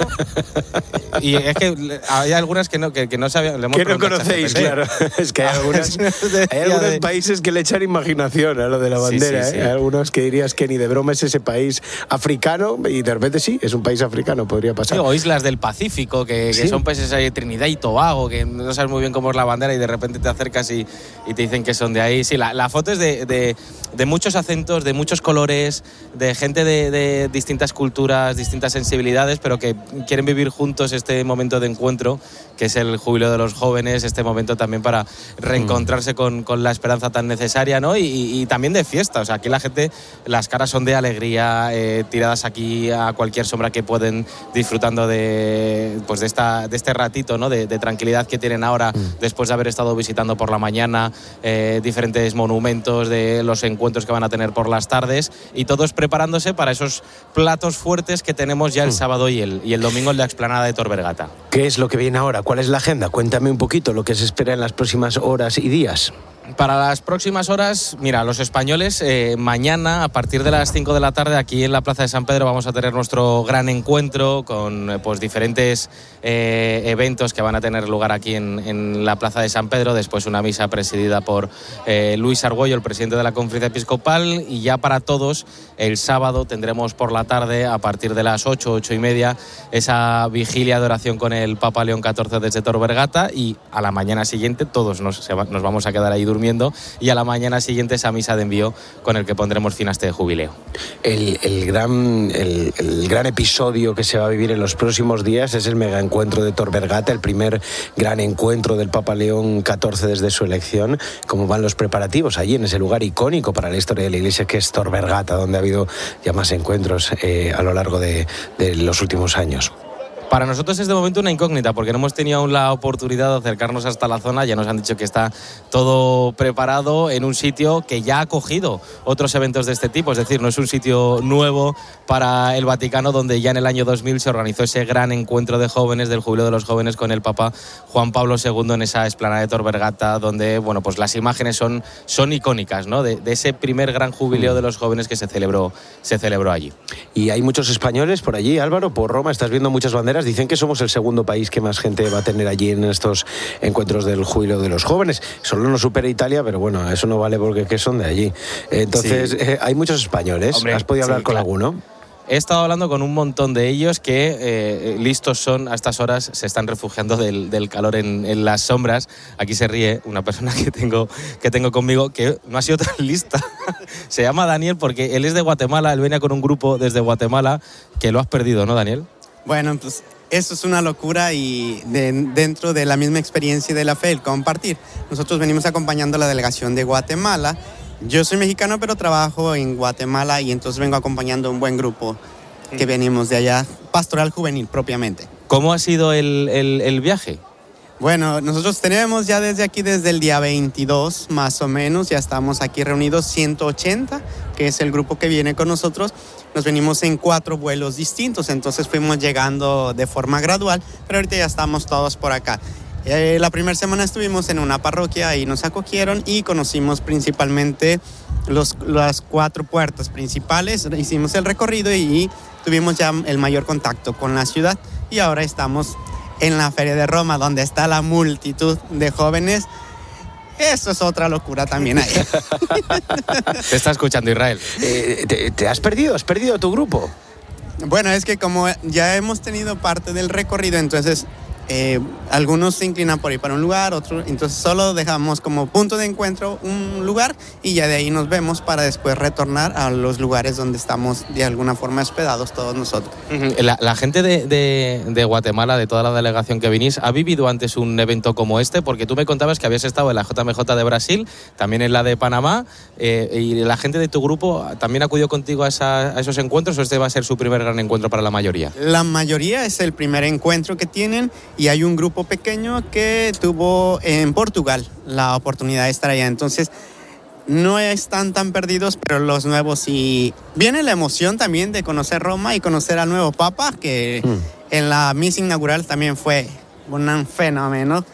Y es que hay algunas que no, que, que no sabíamos. Que no conocéis, claro. Es que hay, algunas, hay algunos de... países que le echan imaginación a lo de la bandera. Sí, sí, sí. ¿eh? Hay algunos que dirías que ni de broma es ese país africano, y de repente sí, es un país africano, podría pasar. Sí, o islas del Pacífico, que, ¿sí? que son países de Trinidad y Tobago, que no sabes muy bien cómo es la bandera y de repente te acercas y, y te dicen que son de ahí. Sí, la, la foto es de, de, de muchos acentos, de muchos colores, de gente de, de distintas culturas, distintas distintas sensibilidades, pero que quieren vivir juntos este momento de encuentro, que es el júbilo de los jóvenes, este momento también para reencontrarse con, con la esperanza tan necesaria, ¿no? Y, y también de fiesta. O sea, aquí la gente, las caras son de alegría, eh, tiradas aquí a cualquier sombra que pueden, disfrutando de, pues de, esta, de este ratito, ¿no? de, de tranquilidad que tienen ahora, mm. después de haber estado visitando por la mañana eh, diferentes monumentos, de los encuentros que van a tener por las tardes, y todos preparándose para esos platos fuertes que tenemos ya el mm. sábado y el, y el domingo en la explanada de Tor Vergata. ¿Qué es lo que viene ahora? ¿Cuál es la agenda? Cuéntame un poquito lo que se espera en las próximas horas y días. Para las próximas horas, mira, los españoles, eh, mañana a partir de las cinco de la tarde aquí en la Plaza de San Pedro vamos a tener nuestro gran encuentro con eh, pues diferentes eh, eventos que van a tener lugar aquí en, en la Plaza de San Pedro. Después una misa presidida por eh, Luis Argüello, el presidente de la Conferencia Episcopal, y ya para todos el sábado tendremos por la tarde a partir de las ocho, ocho y media esa vigilia de oración con el Papa León catorce desde Tor Vergata, y a la mañana siguiente todos nos, se va, nos vamos a quedar ahí durmiendo, y a la mañana siguiente esa misa de envío con el que pondremos fin a este jubileo. El, el, gran, el, el gran episodio que se va a vivir en los próximos días es el mega encuentro de Tor Vergata, el primer gran encuentro del Papa León catorce desde su elección. ¿Cómo van los preparativos allí en ese lugar icónico para la historia de la Iglesia que es Tor Vergata, donde ha habido ya más encuentros eh, a lo largo de, de los últimos años? Para nosotros es de momento una incógnita, porque no hemos tenido aún la oportunidad de acercarnos hasta la zona. Ya nos han dicho que está todo preparado en un sitio que ya ha acogido otros eventos de este tipo. Es decir, no es un sitio nuevo para el Vaticano, donde ya en el año dos mil se organizó ese gran encuentro de jóvenes, del jubileo de los jóvenes, con el Papa Juan Pablo segundo en esa explanada de Tor Vergata, donde bueno, pues las imágenes son, son icónicas, ¿no? de, de ese primer gran jubileo de los jóvenes que se celebró, se celebró allí. Y hay muchos españoles por allí, Álvaro, por Roma, estás viendo muchas banderas. Dicen que somos el segundo país que más gente va a tener allí en estos encuentros del jubileo de los jóvenes. Solo nos supera Italia, pero bueno, eso no vale porque que son de allí. Entonces, sí. eh, hay muchos españoles. Hombre, ¿has podido hablar sí, con claro. alguno? He estado hablando con un montón de ellos que eh, listos son a estas horas, se están refugiando del, del calor en, en las sombras. Aquí se ríe una persona que tengo, que tengo conmigo que no ha sido tan lista. Se llama Daniel porque él es de Guatemala, él venía con un grupo desde Guatemala, que lo has perdido, ¿no, Daniel? Bueno, pues eso es una locura y de, dentro de la misma experiencia de la fe, el compartir. Nosotros venimos acompañando a la delegación de Guatemala. Yo soy mexicano, pero trabajo en Guatemala y entonces vengo acompañando a un buen grupo que venimos de allá, pastoral juvenil propiamente. ¿Cómo ha sido el, el, el viaje? Bueno, nosotros tenemos ya desde aquí, desde el día veintidós más o menos, ya estamos aquí reunidos ciento ochenta, que es el grupo que viene con nosotros. Nos venimos en cuatro vuelos distintos, entonces fuimos llegando de forma gradual, pero ahorita ya estamos todos por acá. Eh, la primera semana estuvimos en una parroquia y nos acogieron y conocimos principalmente los, las cuatro puertas principales. Hicimos el recorrido y tuvimos ya el mayor contacto con la ciudad, y ahora estamos en la Feria de Roma, donde está la multitud de jóvenes. Eso es otra locura también ahí. Te está escuchando Israel. Eh, te, ¿Te has perdido? ¿Has perdido tu grupo? Bueno, es que como ya hemos tenido parte del recorrido, entonces eh, algunos se inclinan por ir para un lugar, otros, entonces solo dejamos como punto de encuentro un lugar y ya de ahí nos vemos para después retornar a los lugares donde estamos de alguna forma hospedados todos nosotros. La, la gente de, de, de Guatemala, de toda la delegación que vinís, ¿ha vivido antes un evento como este? Porque tú me contabas que habías estado en la J M J de Brasil, también en la de Panamá, eh, y la gente de tu grupo también acudió contigo a, esa, a esos encuentros, ¿o este va a ser su primer gran encuentro para la mayoría? La mayoría es el primer encuentro que tienen, y hay un grupo pequeño que tuvo en Portugal la oportunidad de estar allá. Entonces no están tan perdidos, pero los nuevos sí. Viene la emoción también de conocer Roma y conocer al nuevo Papa, que mm. en la misa inaugural también fue un fenómeno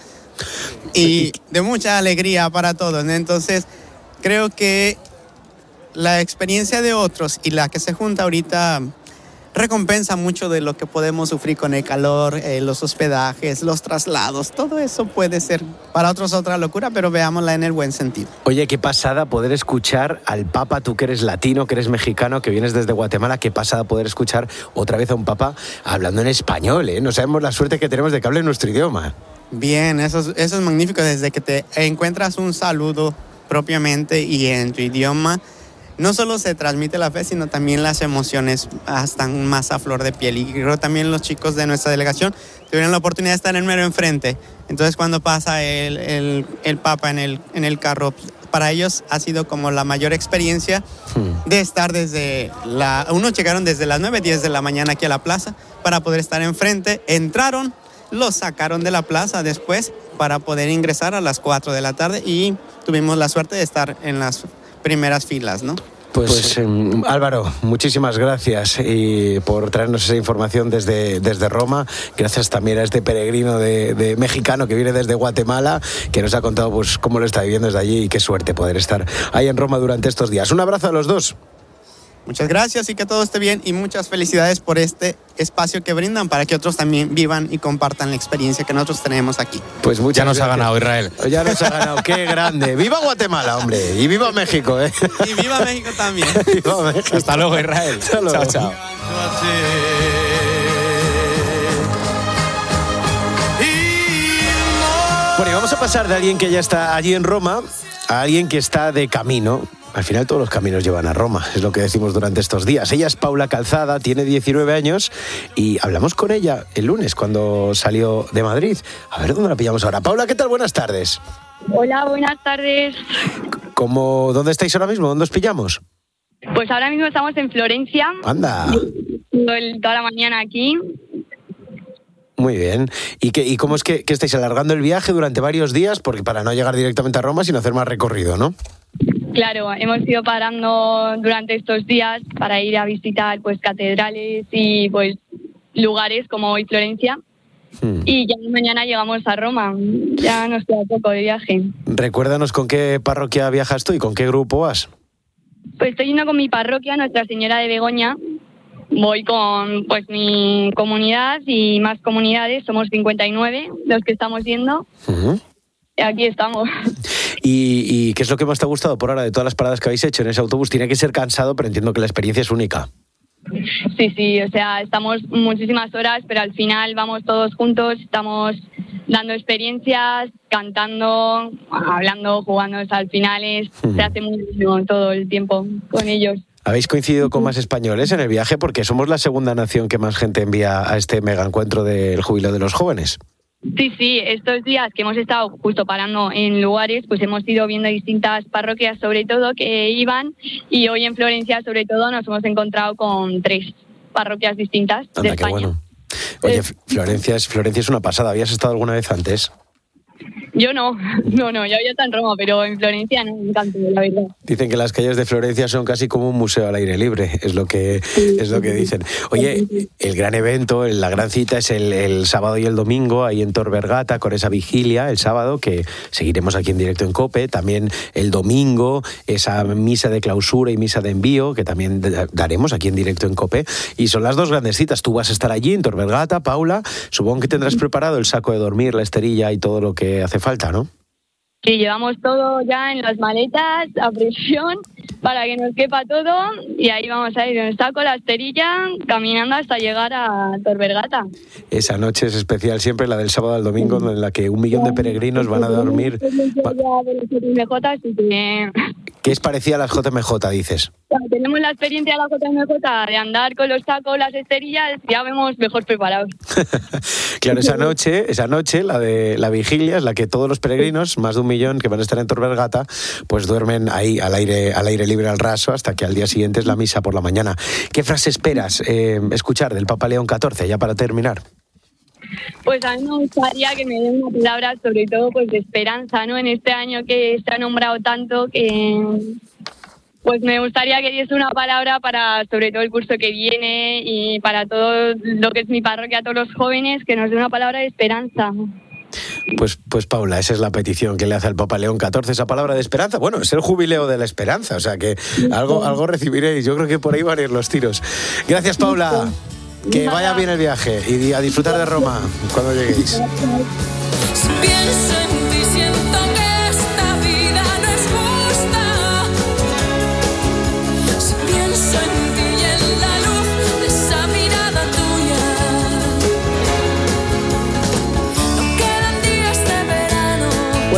y de mucha alegría para todos. Entonces creo que la experiencia de otros y la que se junta ahorita recompensa mucho de lo que podemos sufrir con el calor, eh, los hospedajes, los traslados. Todo eso puede ser para otros otra locura, pero veámosla en el buen sentido. Oye, qué pasada poder escuchar al Papa, tú que eres latino, que eres mexicano, que vienes desde Guatemala, qué pasada poder escuchar otra vez a un Papa hablando en español, ¿eh? No sabemos la suerte que tenemos de que hable nuestro idioma. Bien, eso es, eso es magnífico. Desde que te encuentras un saludo propiamente y en tu idioma, no solo se transmite la fe, sino también las emociones están más a flor de piel. Y creo también los chicos de nuestra delegación tuvieron la oportunidad de estar en mero enfrente. Entonces cuando pasa el, el, el Papa en el, en el carro, para ellos ha sido como la mayor experiencia de estar desde la... Unos llegaron desde las nueve, diez de la mañana aquí a la plaza para poder estar enfrente. Entraron, los sacaron de la plaza después para poder ingresar a las cuatro de la tarde y tuvimos la suerte de estar en las primeras filas, ¿no? Pues, pues eh, Álvaro, muchísimas gracias y por traernos esa información desde, desde Roma. Gracias también a este peregrino de, de mexicano que viene desde Guatemala, que nos ha contado pues cómo lo está viviendo desde allí y qué suerte poder estar ahí en Roma durante estos días. Un abrazo a los dos. Muchas gracias y que todo esté bien y muchas felicidades por este espacio que brindan para que otros también vivan y compartan la experiencia que nosotros tenemos aquí. Pues muchas ya nos gracias. Ha ganado Israel. Ya nos ha ganado, qué grande. ¡Viva Guatemala, hombre! Y viva México, ¿eh? Y viva México también. Viva México. Hasta luego, Israel. Hasta luego. Chao, chao. Bueno, y vamos a pasar de alguien que ya está allí en Roma a alguien que está de camino. Al final todos los caminos llevan a Roma, es lo que decimos durante estos días. Ella es Paula Calzada, tiene diecinueve años y hablamos con ella el lunes cuando salió de Madrid. A ver dónde la pillamos ahora. Paula, ¿qué tal? Buenas tardes. Hola, buenas tardes. ¿Cómo, ¿Dónde estáis ahora mismo? ¿Dónde os pillamos? Pues ahora mismo estamos en Florencia. Anda. Toda la mañana aquí. Muy bien. ¿Y, qué, y cómo es que, que estáis alargando el viaje durante varios días? Porque para no llegar directamente a Roma, sino hacer más recorrido, ¿no? Claro, hemos ido parando durante estos días para ir a visitar pues catedrales y pues lugares como hoy Florencia. Hmm. Y ya mañana llegamos a Roma. Ya nos queda poco de viaje. Recuérdanos con qué parroquia viajas tú y con qué grupo vas. Pues estoy yendo con mi parroquia, Nuestra Señora de Begoña. Voy con pues mi comunidad y más comunidades, somos cincuenta y nueve los que estamos yendo. Uh-huh. Aquí estamos. ¿Y, ¿Y qué es lo que más te ha gustado por ahora de todas las paradas que habéis hecho en ese autobús? Tiene que ser cansado, pero entiendo que la experiencia es única. Sí, sí, o sea, estamos muchísimas horas, pero al final vamos todos juntos, estamos dando experiencias, cantando, hablando, jugando, o sea, al final es, uh-huh. se hace muchísimo todo el tiempo con ellos. ¿Habéis coincidido con más españoles en el viaje? Porque somos la segunda nación que más gente envía a este mega encuentro del Jubileo de los Jóvenes. Sí, sí, estos días que hemos estado justo parando en lugares, pues hemos ido viendo distintas parroquias sobre todo que iban y hoy en Florencia sobre todo nos hemos encontrado con tres parroquias distintas. Anda, de España. Qué bueno. Oye, Florencia es, Florencia es una pasada. ¿Habías estado alguna vez antes? Yo no, no, no, yo había estado en Roma, pero en Florencia no me encanta, la verdad. Dicen que las calles de Florencia son casi como un museo al aire libre, es lo que, sí, es lo que dicen. Oye, el gran evento, la gran cita es el, el sábado y el domingo, ahí en Tor Vergata, con esa vigilia, el sábado, que seguiremos aquí en directo en COPE. También el domingo, esa misa de clausura y misa de envío, que también daremos aquí en directo en COPE. Y son las dos grandes citas. Tú vas a estar allí en Tor Vergata, Paula. Supongo que tendrás preparado el saco de dormir, la esterilla y todo lo que hace falta, ¿no? Sí, llevamos todo ya en las maletas a presión para que nos quepa todo y ahí vamos a ir en el saco, la esterilla, caminando hasta llegar a Tor Vergata. Esa noche es especial siempre, la del sábado al domingo, en la que un millón de peregrinos van a dormir. ¿Qué es parecida a las J M J, dices? Tenemos la experiencia de la J M J de andar con los sacos, las esterillas, ya vemos mejor preparados. Claro, esa noche, esa noche, la de la vigilia, es la que todos los peregrinos, más de un millón que van a estar en Tor Vergata, pues duermen ahí al aire, al aire libre, al raso, hasta que al día siguiente es la misa por la mañana. ¿Qué frase esperas eh, escuchar del Papa León catorce, ya para terminar? Pues a mí me gustaría que me den una palabra, sobre todo pues de esperanza, ¿no? En este año que se ha nombrado tanto, que pues me gustaría que diese una palabra para sobre todo el curso que viene y para todo lo que es mi parroquia, a todos los jóvenes, que nos dé una palabra de esperanza. Pues, pues Paula, esa es la petición que le hace al Papa León catorce, esa palabra de esperanza. Bueno, es el jubileo de la esperanza, o sea que algo, algo recibiréis. Yo creo que por ahí van a ir los tiros. Gracias, Paula. Que vaya bien el viaje y a disfrutar de Roma cuando lleguéis. Pienso en ti, siento que esta vida no es justa. Si pienso en ti y en la luz de esa mirada tuya. No quedan días de verano. Bueno, raro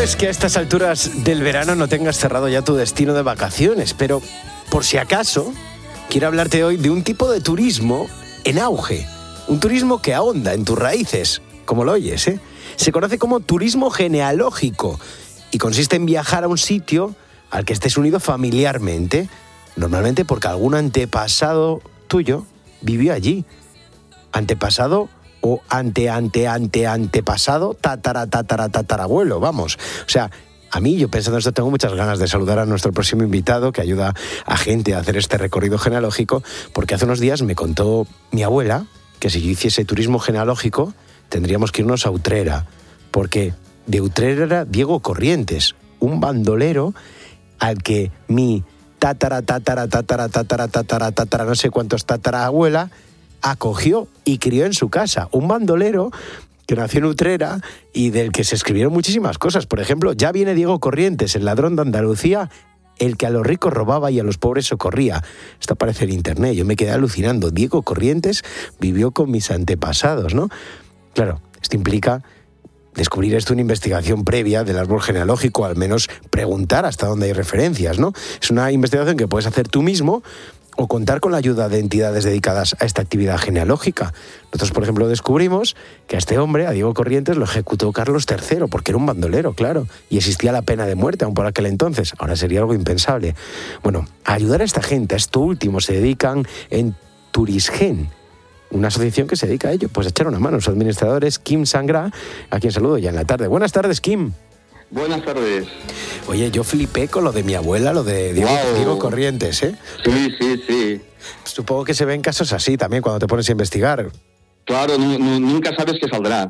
es que a estas alturas del verano no tengas cerrado ya tu destino de vacaciones, pero por si acaso, quiero hablarte hoy de un tipo de turismo en auge. Un turismo que ahonda en tus raíces, como lo oyes, ¿eh? Se conoce como turismo genealógico y consiste en viajar a un sitio al que estés unido familiarmente, normalmente porque algún antepasado tuyo vivió allí. Antepasado o ante, ante, ante, antepasado, tatara, tatara, tatarabuelo, vamos. O sea, a mí, yo pensando esto, tengo muchas ganas de saludar a nuestro próximo invitado que ayuda a gente a hacer este recorrido genealógico, porque hace unos días me contó mi abuela que si yo hiciese turismo genealógico tendríamos que irnos a Utrera, porque de Utrera era Diego Corrientes, un bandolero al que mi tatara, tatara, tatara, tatara, tatara, tatara, no sé cuántos tatarabuela acogió y crió en su casa. Un bandolero que nació en Utrera y del que se escribieron muchísimas cosas. Por ejemplo, ya viene Diego Corrientes, el ladrón de Andalucía, el que a los ricos robaba y a los pobres socorría. Esto aparece en internet, yo me quedé alucinando. Diego Corrientes vivió con mis antepasados, ¿no? Claro, esto implica descubrir esto en investigación previa del árbol genealógico, al menos preguntar hasta dónde hay referencias, ¿no? Es una investigación que puedes hacer tú mismo o contar con la ayuda de entidades dedicadas a esta actividad genealógica. Nosotros, por ejemplo, descubrimos que a este hombre, a Diego Corrientes, lo ejecutó Carlos tercero, porque era un bandolero, claro, y existía la pena de muerte aún por aquel entonces. Ahora sería algo impensable. Bueno, a ayudar a esta gente, a esto último, se dedican en Turisgen, una asociación que se dedica a ello, pues a echar una mano. Su administrador es Kim Sangra, a quien saludo ya en la tarde. Buenas tardes, Kim. Buenas tardes. Oye, yo flipé con lo de mi abuela, lo de Diego, wow. Diego Corrientes, ¿eh? Sí, sí, sí. Supongo que se ven casos así también cuando te pones a investigar. Claro, no, no, nunca sabes qué saldrá,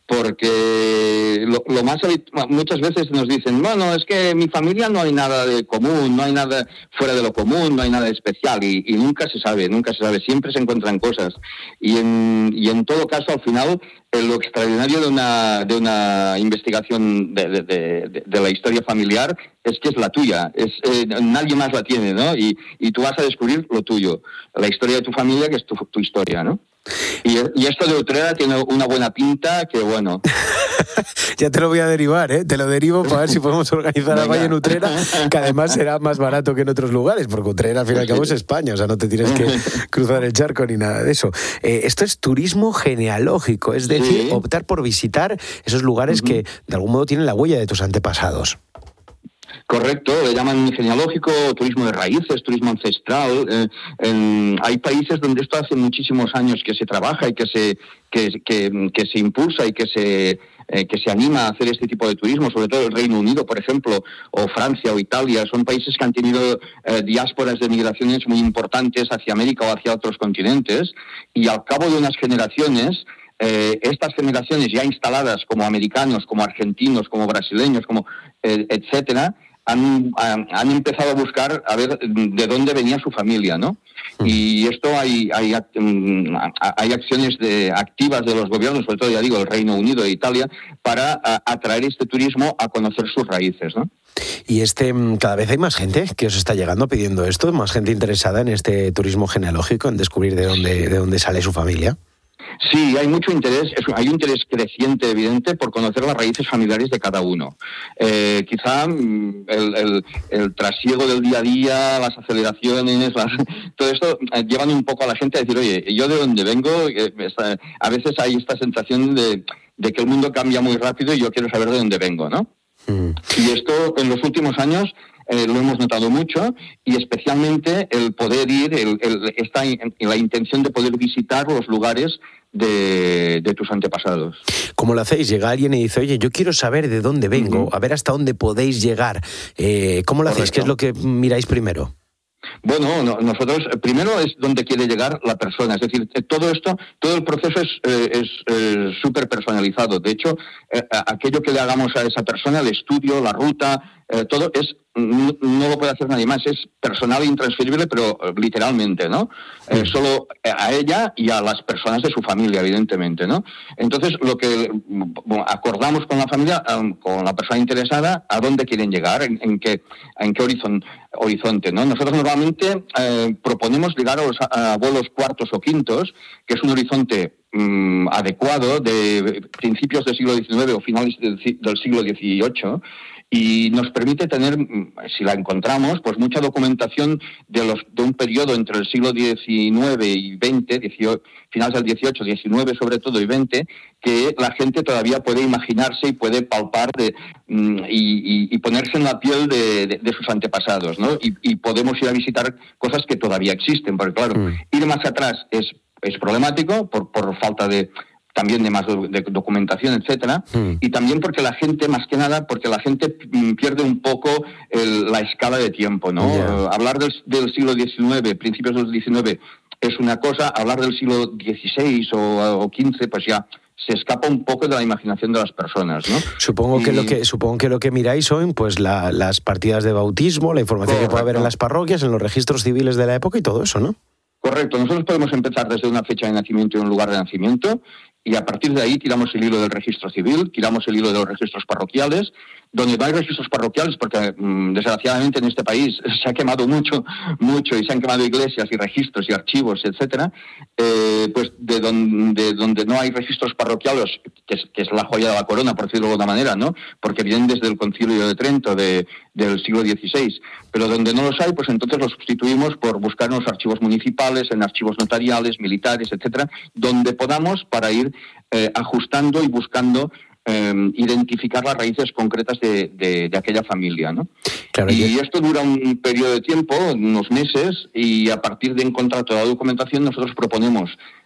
porque lo, lo más muchas veces nos dicen, bueno, es que en mi familia no hay nada de común, no hay nada fuera de lo común, no hay nada especial, y, y nunca se sabe, nunca se sabe, siempre se encuentran cosas. Y en, y en todo caso, al final, lo extraordinario de una, de una investigación de, de, de, de la historia familiar es que es la tuya, es eh, nadie más la tiene, ¿no? Y, y tú vas a descubrir lo tuyo, la historia de tu familia, que es tu, tu historia, ¿no? Y, y esto de Utrera tiene una buena pinta que bueno. Ya te lo voy a derivar, ¿eh? Te lo derivo para ver si podemos organizar algo en Utrera, que además será más barato que en otros lugares, porque Utrera al fin y al cabo es España, o sea, no te tienes que cruzar el charco ni nada de eso. Eh, esto es turismo genealógico, es decir, sí. optar por visitar esos lugares uh-huh. que de algún modo tienen la huella de tus antepasados. Correcto, le llaman genealógico, turismo de raíces, turismo ancestral. Eh, en, hay países donde esto hace muchísimos años que se trabaja y que se que, que, que se impulsa y que se eh, que se anima a hacer este tipo de turismo, sobre todo el Reino Unido, por ejemplo, o Francia o Italia. Son países que han tenido eh, diásporas de migraciones muy importantes hacia América o hacia otros continentes, y al cabo de unas generaciones, Eh, estas generaciones ya instaladas como americanos, como argentinos, como brasileños, como eh, etcétera, han, han, han empezado a buscar a ver de dónde venía su familia, ¿no? Mm. Y esto hay hay, hay acciones de, activas de los gobiernos, sobre todo, ya digo, el Reino Unido e Italia, para a, atraer este turismo a conocer sus raíces, ¿no? Y este cada vez hay más gente que os está llegando pidiendo esto, más gente interesada en este turismo genealógico, en descubrir de dónde de dónde sale su familia. Sí, hay mucho interés, hay un interés creciente, evidente, por conocer las raíces familiares de cada uno. Eh, quizá el, el, el trasiego del día a día, las aceleraciones, las, todo esto eh, llevan un poco a la gente a decir, oye, ¿yo de dónde vengo? Eh, esta, a veces hay esta sensación de, de que el mundo cambia muy rápido y yo quiero saber de dónde vengo, ¿no? Mm. Y esto en los últimos años Eh, lo hemos notado mucho, y especialmente el poder ir, el, el, esta, la intención de poder visitar los lugares de, de tus antepasados. ¿Cómo lo hacéis? Llega alguien y dice, oye, yo quiero saber de dónde vengo, uh-huh. a ver hasta dónde podéis llegar. Eh, ¿Cómo lo hacéis? ¿Qué es lo que miráis primero? Bueno, no, nosotros primero es donde quiere llegar la persona, es decir, todo esto, todo el proceso es eh, es súper eh, personalizado. De hecho, eh, aquello que le hagamos a esa persona, el estudio, la ruta, eh, todo es no, no lo puede hacer nadie más, es personal e intransferible, pero eh, literalmente, ¿no? Eh, solo a ella y a las personas de su familia, evidentemente, ¿no? Entonces, lo que bueno, acordamos con la familia, um, con la persona interesada, a dónde quieren llegar, en, en qué en qué horizon, horizonte, ¿no? Nosotros normalmente eh, proponemos llegar a, los, a vuelos cuartos o quintos, que es un horizonte mmm, adecuado de principios del siglo diecinueve o finales del, del siglo dieciocho, y nos permite tener, si la encontramos, pues mucha documentación de los de un periodo entre el siglo diecinueve y veinte, dieciocho, finales del dieciocho, diecinueve sobre todo y veinte, que la gente todavía puede imaginarse y puede palpar de, mm, y, y, y ponerse en la piel de, de, de sus antepasados, ¿no? Y, y podemos ir a visitar cosas que todavía existen, porque claro, mm. ir más atrás es, es problemático por, por falta de también de más de documentación, etcétera, mm. y también porque la gente, más que nada, porque la gente pierde un poco el, la escala de tiempo, ¿no? Yeah. Uh, hablar del, del siglo diecinueve, principios del diecinueve, es una cosa, hablar del siglo dieciséis o, o quince, pues ya se escapa un poco de la imaginación de las personas, ¿no? Supongo y... que lo que supongo que lo que miráis son pues la, las partidas de bautismo, la información Correcto. Que puede haber en las parroquias, en los registros civiles de la época y todo eso, ¿no? Correcto. Nosotros podemos empezar desde una fecha de nacimiento y un lugar de nacimiento, y a partir de ahí tiramos el hilo del registro civil, tiramos el hilo de los registros parroquiales, donde no hay registros parroquiales, porque mmm, desgraciadamente en este país se ha quemado mucho, mucho, y se han quemado iglesias y registros y archivos, etcétera, eh, pues de donde, donde no hay registros parroquiales, que es, que es la joya de la corona, por decirlo de alguna manera, ¿no? Porque vienen desde el Concilio de Trento de, del siglo dieciséis, pero donde no los hay, pues entonces los sustituimos por buscar en los archivos municipales, en archivos notariales, militares, etcétera, donde podamos para ir eh, ajustando y buscando Eh, identificar las raíces concretas de, de, de aquella familia, ¿no? Claro, y yo... esto dura un periodo de tiempo, unos meses, y a partir de encontrar toda la documentación nosotros proponemos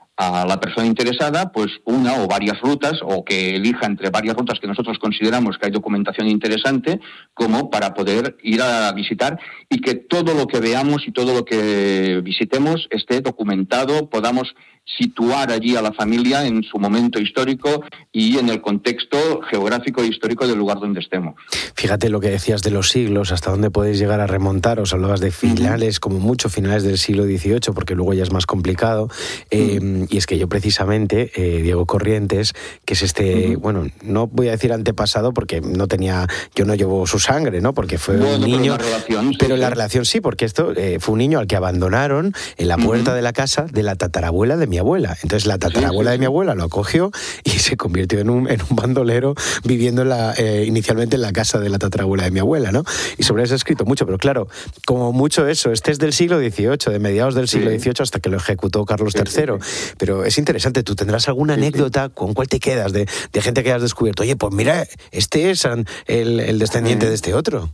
a la persona interesada pues una o varias rutas, o que elija entre varias rutas que nosotros consideramos que hay documentación interesante, como para poder ir a visitar, y que todo lo que veamos y todo lo que visitemos esté documentado, podamos situar allí a la familia en su momento histórico y en el contexto geográfico e histórico del lugar donde estemos. Fíjate lo que decías de los siglos, hasta dónde podéis llegar a remontaros. Hablabas de finales, uh-huh. como mucho finales del siglo dieciocho, porque luego ya es más complicado. Eh, uh-huh. Y es que yo precisamente, eh, Diego Corrientes, que es este, uh-huh. bueno, no voy a decir antepasado porque no tenía, yo no llevo su sangre, ¿no? Porque fue bueno, un niño, pero, la relación, sí, pero sí. la relación sí, porque esto eh, fue un niño al que abandonaron en la puerta uh-huh. de la casa de la tatarabuela de mi abuela. Entonces la tatarabuela sí, sí, sí. de mi abuela lo acogió y se convirtió en un, en un bandolero viviendo en la, eh, inicialmente en la casa de la tatarabuela de mi abuela, ¿no? Y sobre eso he escrito mucho, pero claro, como mucho eso, este es del siglo dieciocho, de mediados del siglo sí. dieciocho hasta que lo ejecutó Carlos sí, tercero. Sí, sí. Pero es interesante, ¿tú tendrás alguna sí, anécdota? Sí. ¿Con cuál te quedas de, de gente que has descubierto? Oye, pues mira, este es el, el descendiente sí. de este otro.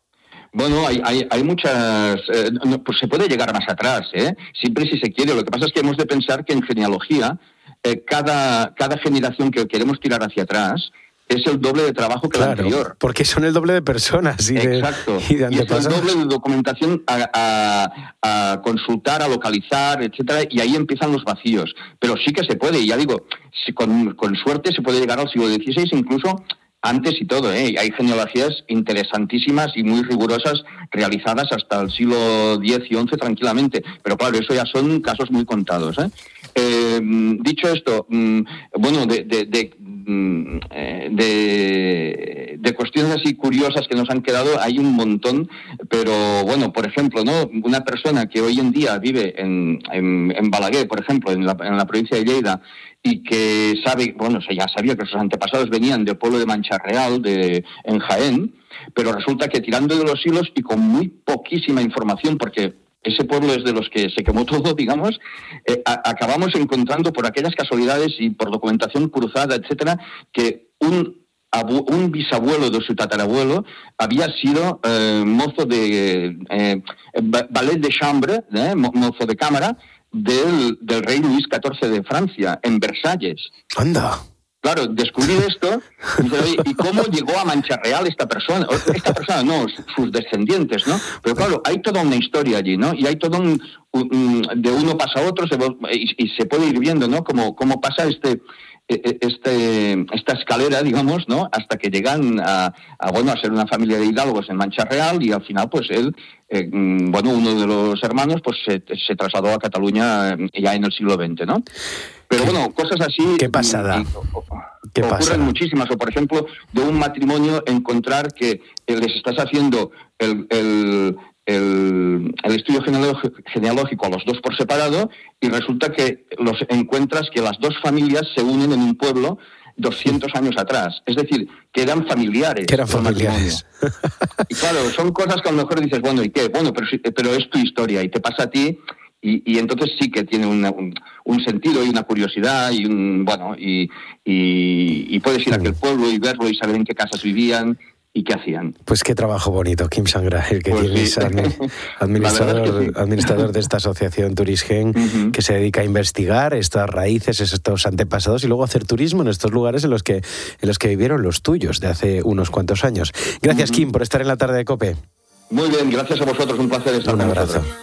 Bueno, hay, hay, hay muchas... Eh, no, pues se puede llegar más atrás, ¿eh? Siempre si se quiere. Lo que pasa es que hemos de pensar que en genealogía, eh, cada, cada generación que queremos tirar hacia atrás es el doble de trabajo que claro, la anterior. Porque son el doble de personas. Y Exacto. De, y, de y es el doble de documentación a, a, a consultar, a localizar, etcétera, y ahí empiezan los vacíos. Pero sí que se puede, y ya digo, si con, con suerte se puede llegar al siglo dieciséis, incluso antes y todo, ¿eh? Hay genealogías interesantísimas y muy rigurosas realizadas hasta el siglo diez y once tranquilamente. Pero claro, eso ya son casos muy contados, ¿eh? Eh, dicho esto, bueno, de, de, de, de, de cuestiones así curiosas que nos han quedado, hay un montón, pero bueno, por ejemplo, ¿no? Una persona que hoy en día vive en, en, en Balaguer, por ejemplo, en la, en la provincia de Lleida, y que sabe, bueno, ya sabía que sus antepasados venían del pueblo de Mancha-Real, de, en Jaén, pero resulta que tirando de los hilos y con muy poquísima información, porque ese pueblo es de los que se quemó todo, digamos, eh, a, acabamos encontrando por aquellas casualidades y por documentación cruzada, etcétera, que un abu, un bisabuelo de su tatarabuelo había sido eh, mozo de eh, valet de chambre, eh, mozo de cámara, Del, del rey Luis catorce de Francia, en Versalles. ¡Anda! Claro, descubrir esto, y, y cómo llegó a Mancha-Real esta persona, esta persona no, sus descendientes, ¿no? Pero claro, hay toda una historia allí, ¿no? Y hay todo un, un de uno pasa a otro, se, y, y se puede ir viendo, ¿no? Cómo, cómo pasa este... Este, esta escalera, digamos, ¿no? Hasta que llegan a, a, bueno, a ser una familia de hidalgos en Mancha-Real, y al final, pues él, eh, bueno, uno de los hermanos, pues se, se trasladó a Cataluña ya en el siglo veinte, ¿no? Pero bueno, cosas así... ¡Qué pasada! Y, ¿Qué ocurren pasada? Muchísimas. O, por ejemplo, de un matrimonio encontrar que les estás haciendo el, el, el, el estudio genealógico, genealógico a los dos por separado y resulta que los encuentras que las dos familias se unen en un pueblo doscientos años atrás. Es decir, que eran familiares. Que eran familiares. Y claro, son cosas que a lo mejor dices, bueno, ¿y qué? Bueno, pero, pero es tu historia y te pasa a ti. Y, y entonces sí que tiene una, un, un sentido y una curiosidad y un bueno y, y, y puedes ir a aquel pueblo y verlo y saber en qué casas vivían y qué hacían. Pues qué trabajo bonito, Kim Sangra, el que pues tienes, sí. administrador, que sí. administrador de esta asociación Turisgen, uh-huh. que se dedica a investigar estas raíces, estos antepasados y luego hacer turismo en estos lugares en los que en los que vivieron los tuyos de hace unos cuantos años. Gracias, uh-huh. Kim, por estar en la tarde de COPE. Muy bien, gracias a vosotros, un placer estar un con abrazo. vosotros.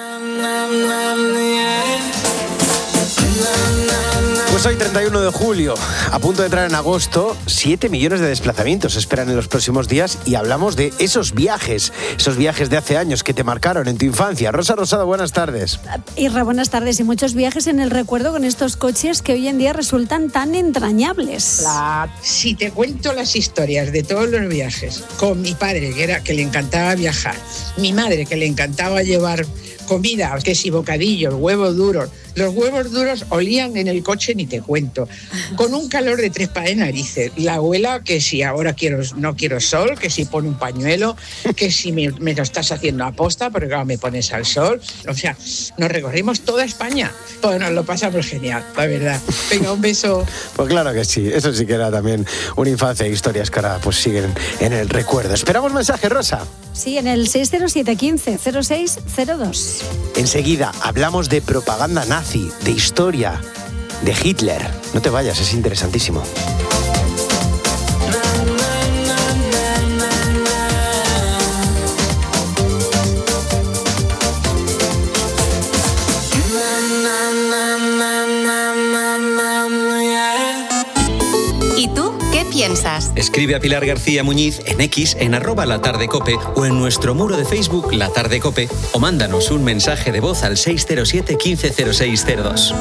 Pues hoy, treinta y uno de julio, a punto de entrar en agosto, siete millones de desplazamientos se esperan en los próximos días y hablamos de esos viajes, esos viajes de hace años que te marcaron en tu infancia. Rosa Rosado, buenas tardes. Irra, buenas tardes. Y muchos viajes en el recuerdo con estos coches que hoy en día resultan tan entrañables. La... Si te cuento las historias de todos los viajes, con mi padre, que, era, que le encantaba viajar, mi madre, que le encantaba llevar comida, que si bocadillos, huevos duros. Los huevos duros olían en el coche, ni te cuento. Con un calor de tres pares de narices. La abuela, que si ahora quiero, no quiero sol, que si pone un pañuelo, que si me, me lo estás haciendo a posta, porque claro, me pones al sol. O sea, nos recorrimos toda España. Pues nos lo pasamos genial, la verdad. Venga, un beso. Pues claro que sí. Eso sí que era también una infancia e historias que ahora pues siguen en el recuerdo. Esperamos mensaje, Rosa. Sí, en el seis cero siete uno cinco cero seis cero dos. Enseguida hablamos de propaganda nazi, de historia, de Hitler. No te vayas, es interesantísimo. ¿Y tú qué piensas? Escribe a Pilar García Muñiz en X, en arroba La Tarde Cope o en nuestro muro de Facebook La Tarde Cope o mándanos un mensaje de voz al seis cero siete uno cinco cero seis cero dos.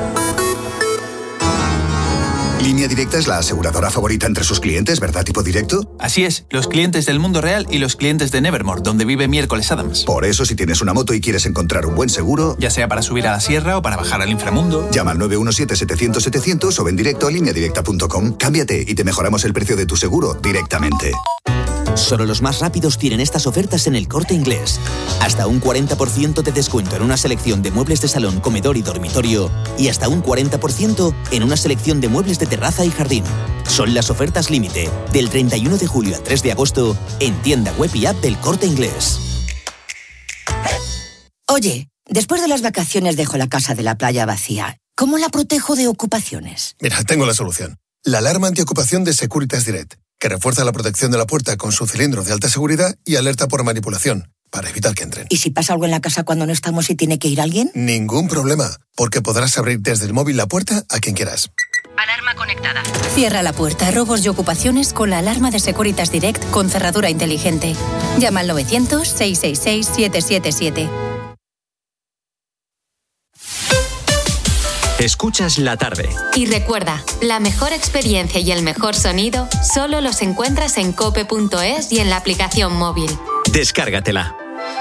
Línea Directa es la aseguradora favorita entre sus clientes, ¿verdad, tipo directo? Así es, los clientes del mundo real y los clientes de Nevermore, donde vive Miércoles Adams. Por eso, si tienes una moto y quieres encontrar un buen seguro, ya sea para subir a la sierra o para bajar al inframundo, llama al nueve uno siete setecientos setecientos o ven directo a línea directa punto com. Cámbiate y te mejoramos el precio de tu seguro directamente. Solo los más rápidos tienen estas ofertas en El Corte Inglés. Hasta un cuarenta por ciento de descuento en una selección de muebles de salón, comedor y dormitorio y hasta un cuarenta por ciento en una selección de muebles de terraza y jardín. Son las ofertas límite del treinta y uno de julio al tres de agosto en tienda web y app del Corte Inglés. Oye, después de las vacaciones dejo la casa de la playa vacía. ¿Cómo la protejo de ocupaciones? Mira, tengo la solución. La alarma antiocupación de Securitas Direct, que refuerza la protección de la puerta con su cilindro de alta seguridad y alerta por manipulación, para evitar que entren. ¿Y si pasa algo en la casa cuando no estamos y tiene que ir alguien? Ningún problema, porque podrás abrir desde el móvil la puerta a quien quieras. Alarma conectada. Cierra la puerta a robos y ocupaciones con la alarma de Securitas Direct con cerradura inteligente. Llama al novecientos, seiscientos sesenta y seis, setecientos setenta y siete. Escuchas La Tarde. Y recuerda, la mejor experiencia y el mejor sonido solo los encuentras en cope punto es y en la aplicación móvil. Descárgatela.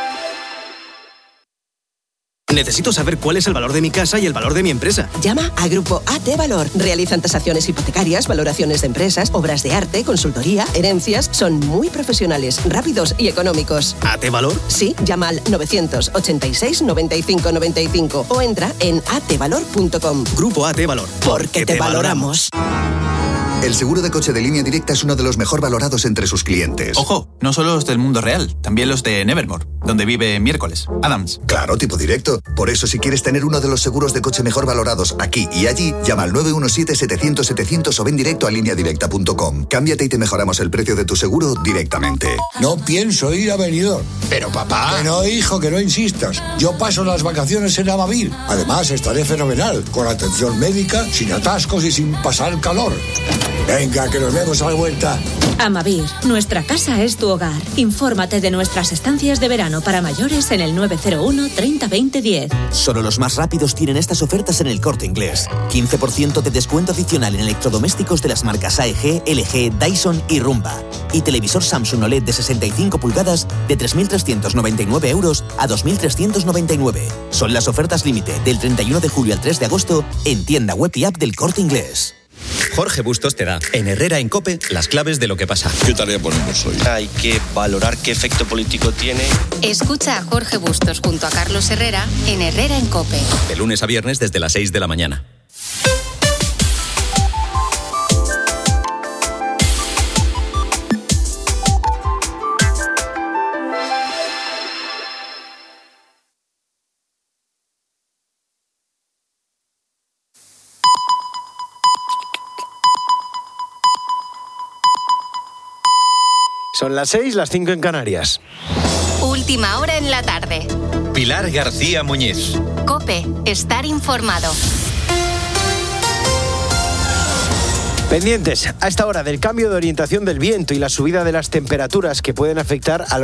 Necesito saber cuál es el valor de mi casa y el valor de mi empresa. Llama a Grupo A T Valor. Realizan tasaciones hipotecarias, valoraciones de empresas, obras de arte, consultoría, herencias. Son muy profesionales, rápidos y económicos. ¿A T Valor? Sí, llama al novecientos ochenta y seis, noventa y cinco noventa y cinco o entra en a t valor punto com. Grupo A T Valor. Porque te, te valoramos. El seguro de coche de Línea Directa es uno de los mejor valorados entre sus clientes. Ojo, no solo los del mundo real, también los de Nevermore, donde vive Miércoles Adams. Claro, tipo directo. Por eso, si quieres tener uno de los seguros de coche mejor valorados aquí y allí, llama al nueve uno siete, setecientos, setecientos o ven directo a línea directa punto com. Cámbiate y te mejoramos el precio de tu seguro directamente. No pienso ir a Benidorm. Pero papá... Que no, hijo, que no insistas. Yo paso las vacaciones en Avavir. Además, estaré fenomenal, con atención médica, sin atascos y sin pasar calor. Venga, que nos vemos a la vuelta. Amavir, nuestra casa es tu hogar. Infórmate de nuestras estancias de verano para mayores en el nueve cero uno treinta veinte diez. Solo los más rápidos tienen estas ofertas en el Corte Inglés. quince por ciento de descuento adicional en electrodomésticos de las marcas A E G, L G, Dyson y Rumba. Y televisor Samsung O L E D de sesenta y cinco pulgadas de tres mil trescientos noventa y nueve euros a dos mil trescientos noventa y nueve. Son las ofertas límite del treinta y uno de julio al tres de agosto en tienda web y app del Corte Inglés. Jorge Bustos te da, en Herrera en COPE, las claves de lo que pasa. ¿Qué tarea ponemos hoy? Hay que valorar qué efecto político tiene. Escucha a Jorge Bustos junto a Carlos Herrera en Herrera en COPE. De lunes a viernes desde las seis de la mañana. Son las seis, las cinco en Canarias. Última hora en la tarde. Pilar García Muñiz. COPE, estar informado. Pendientes a esta hora del cambio de orientación del viento y la subida de las temperaturas que pueden afectar a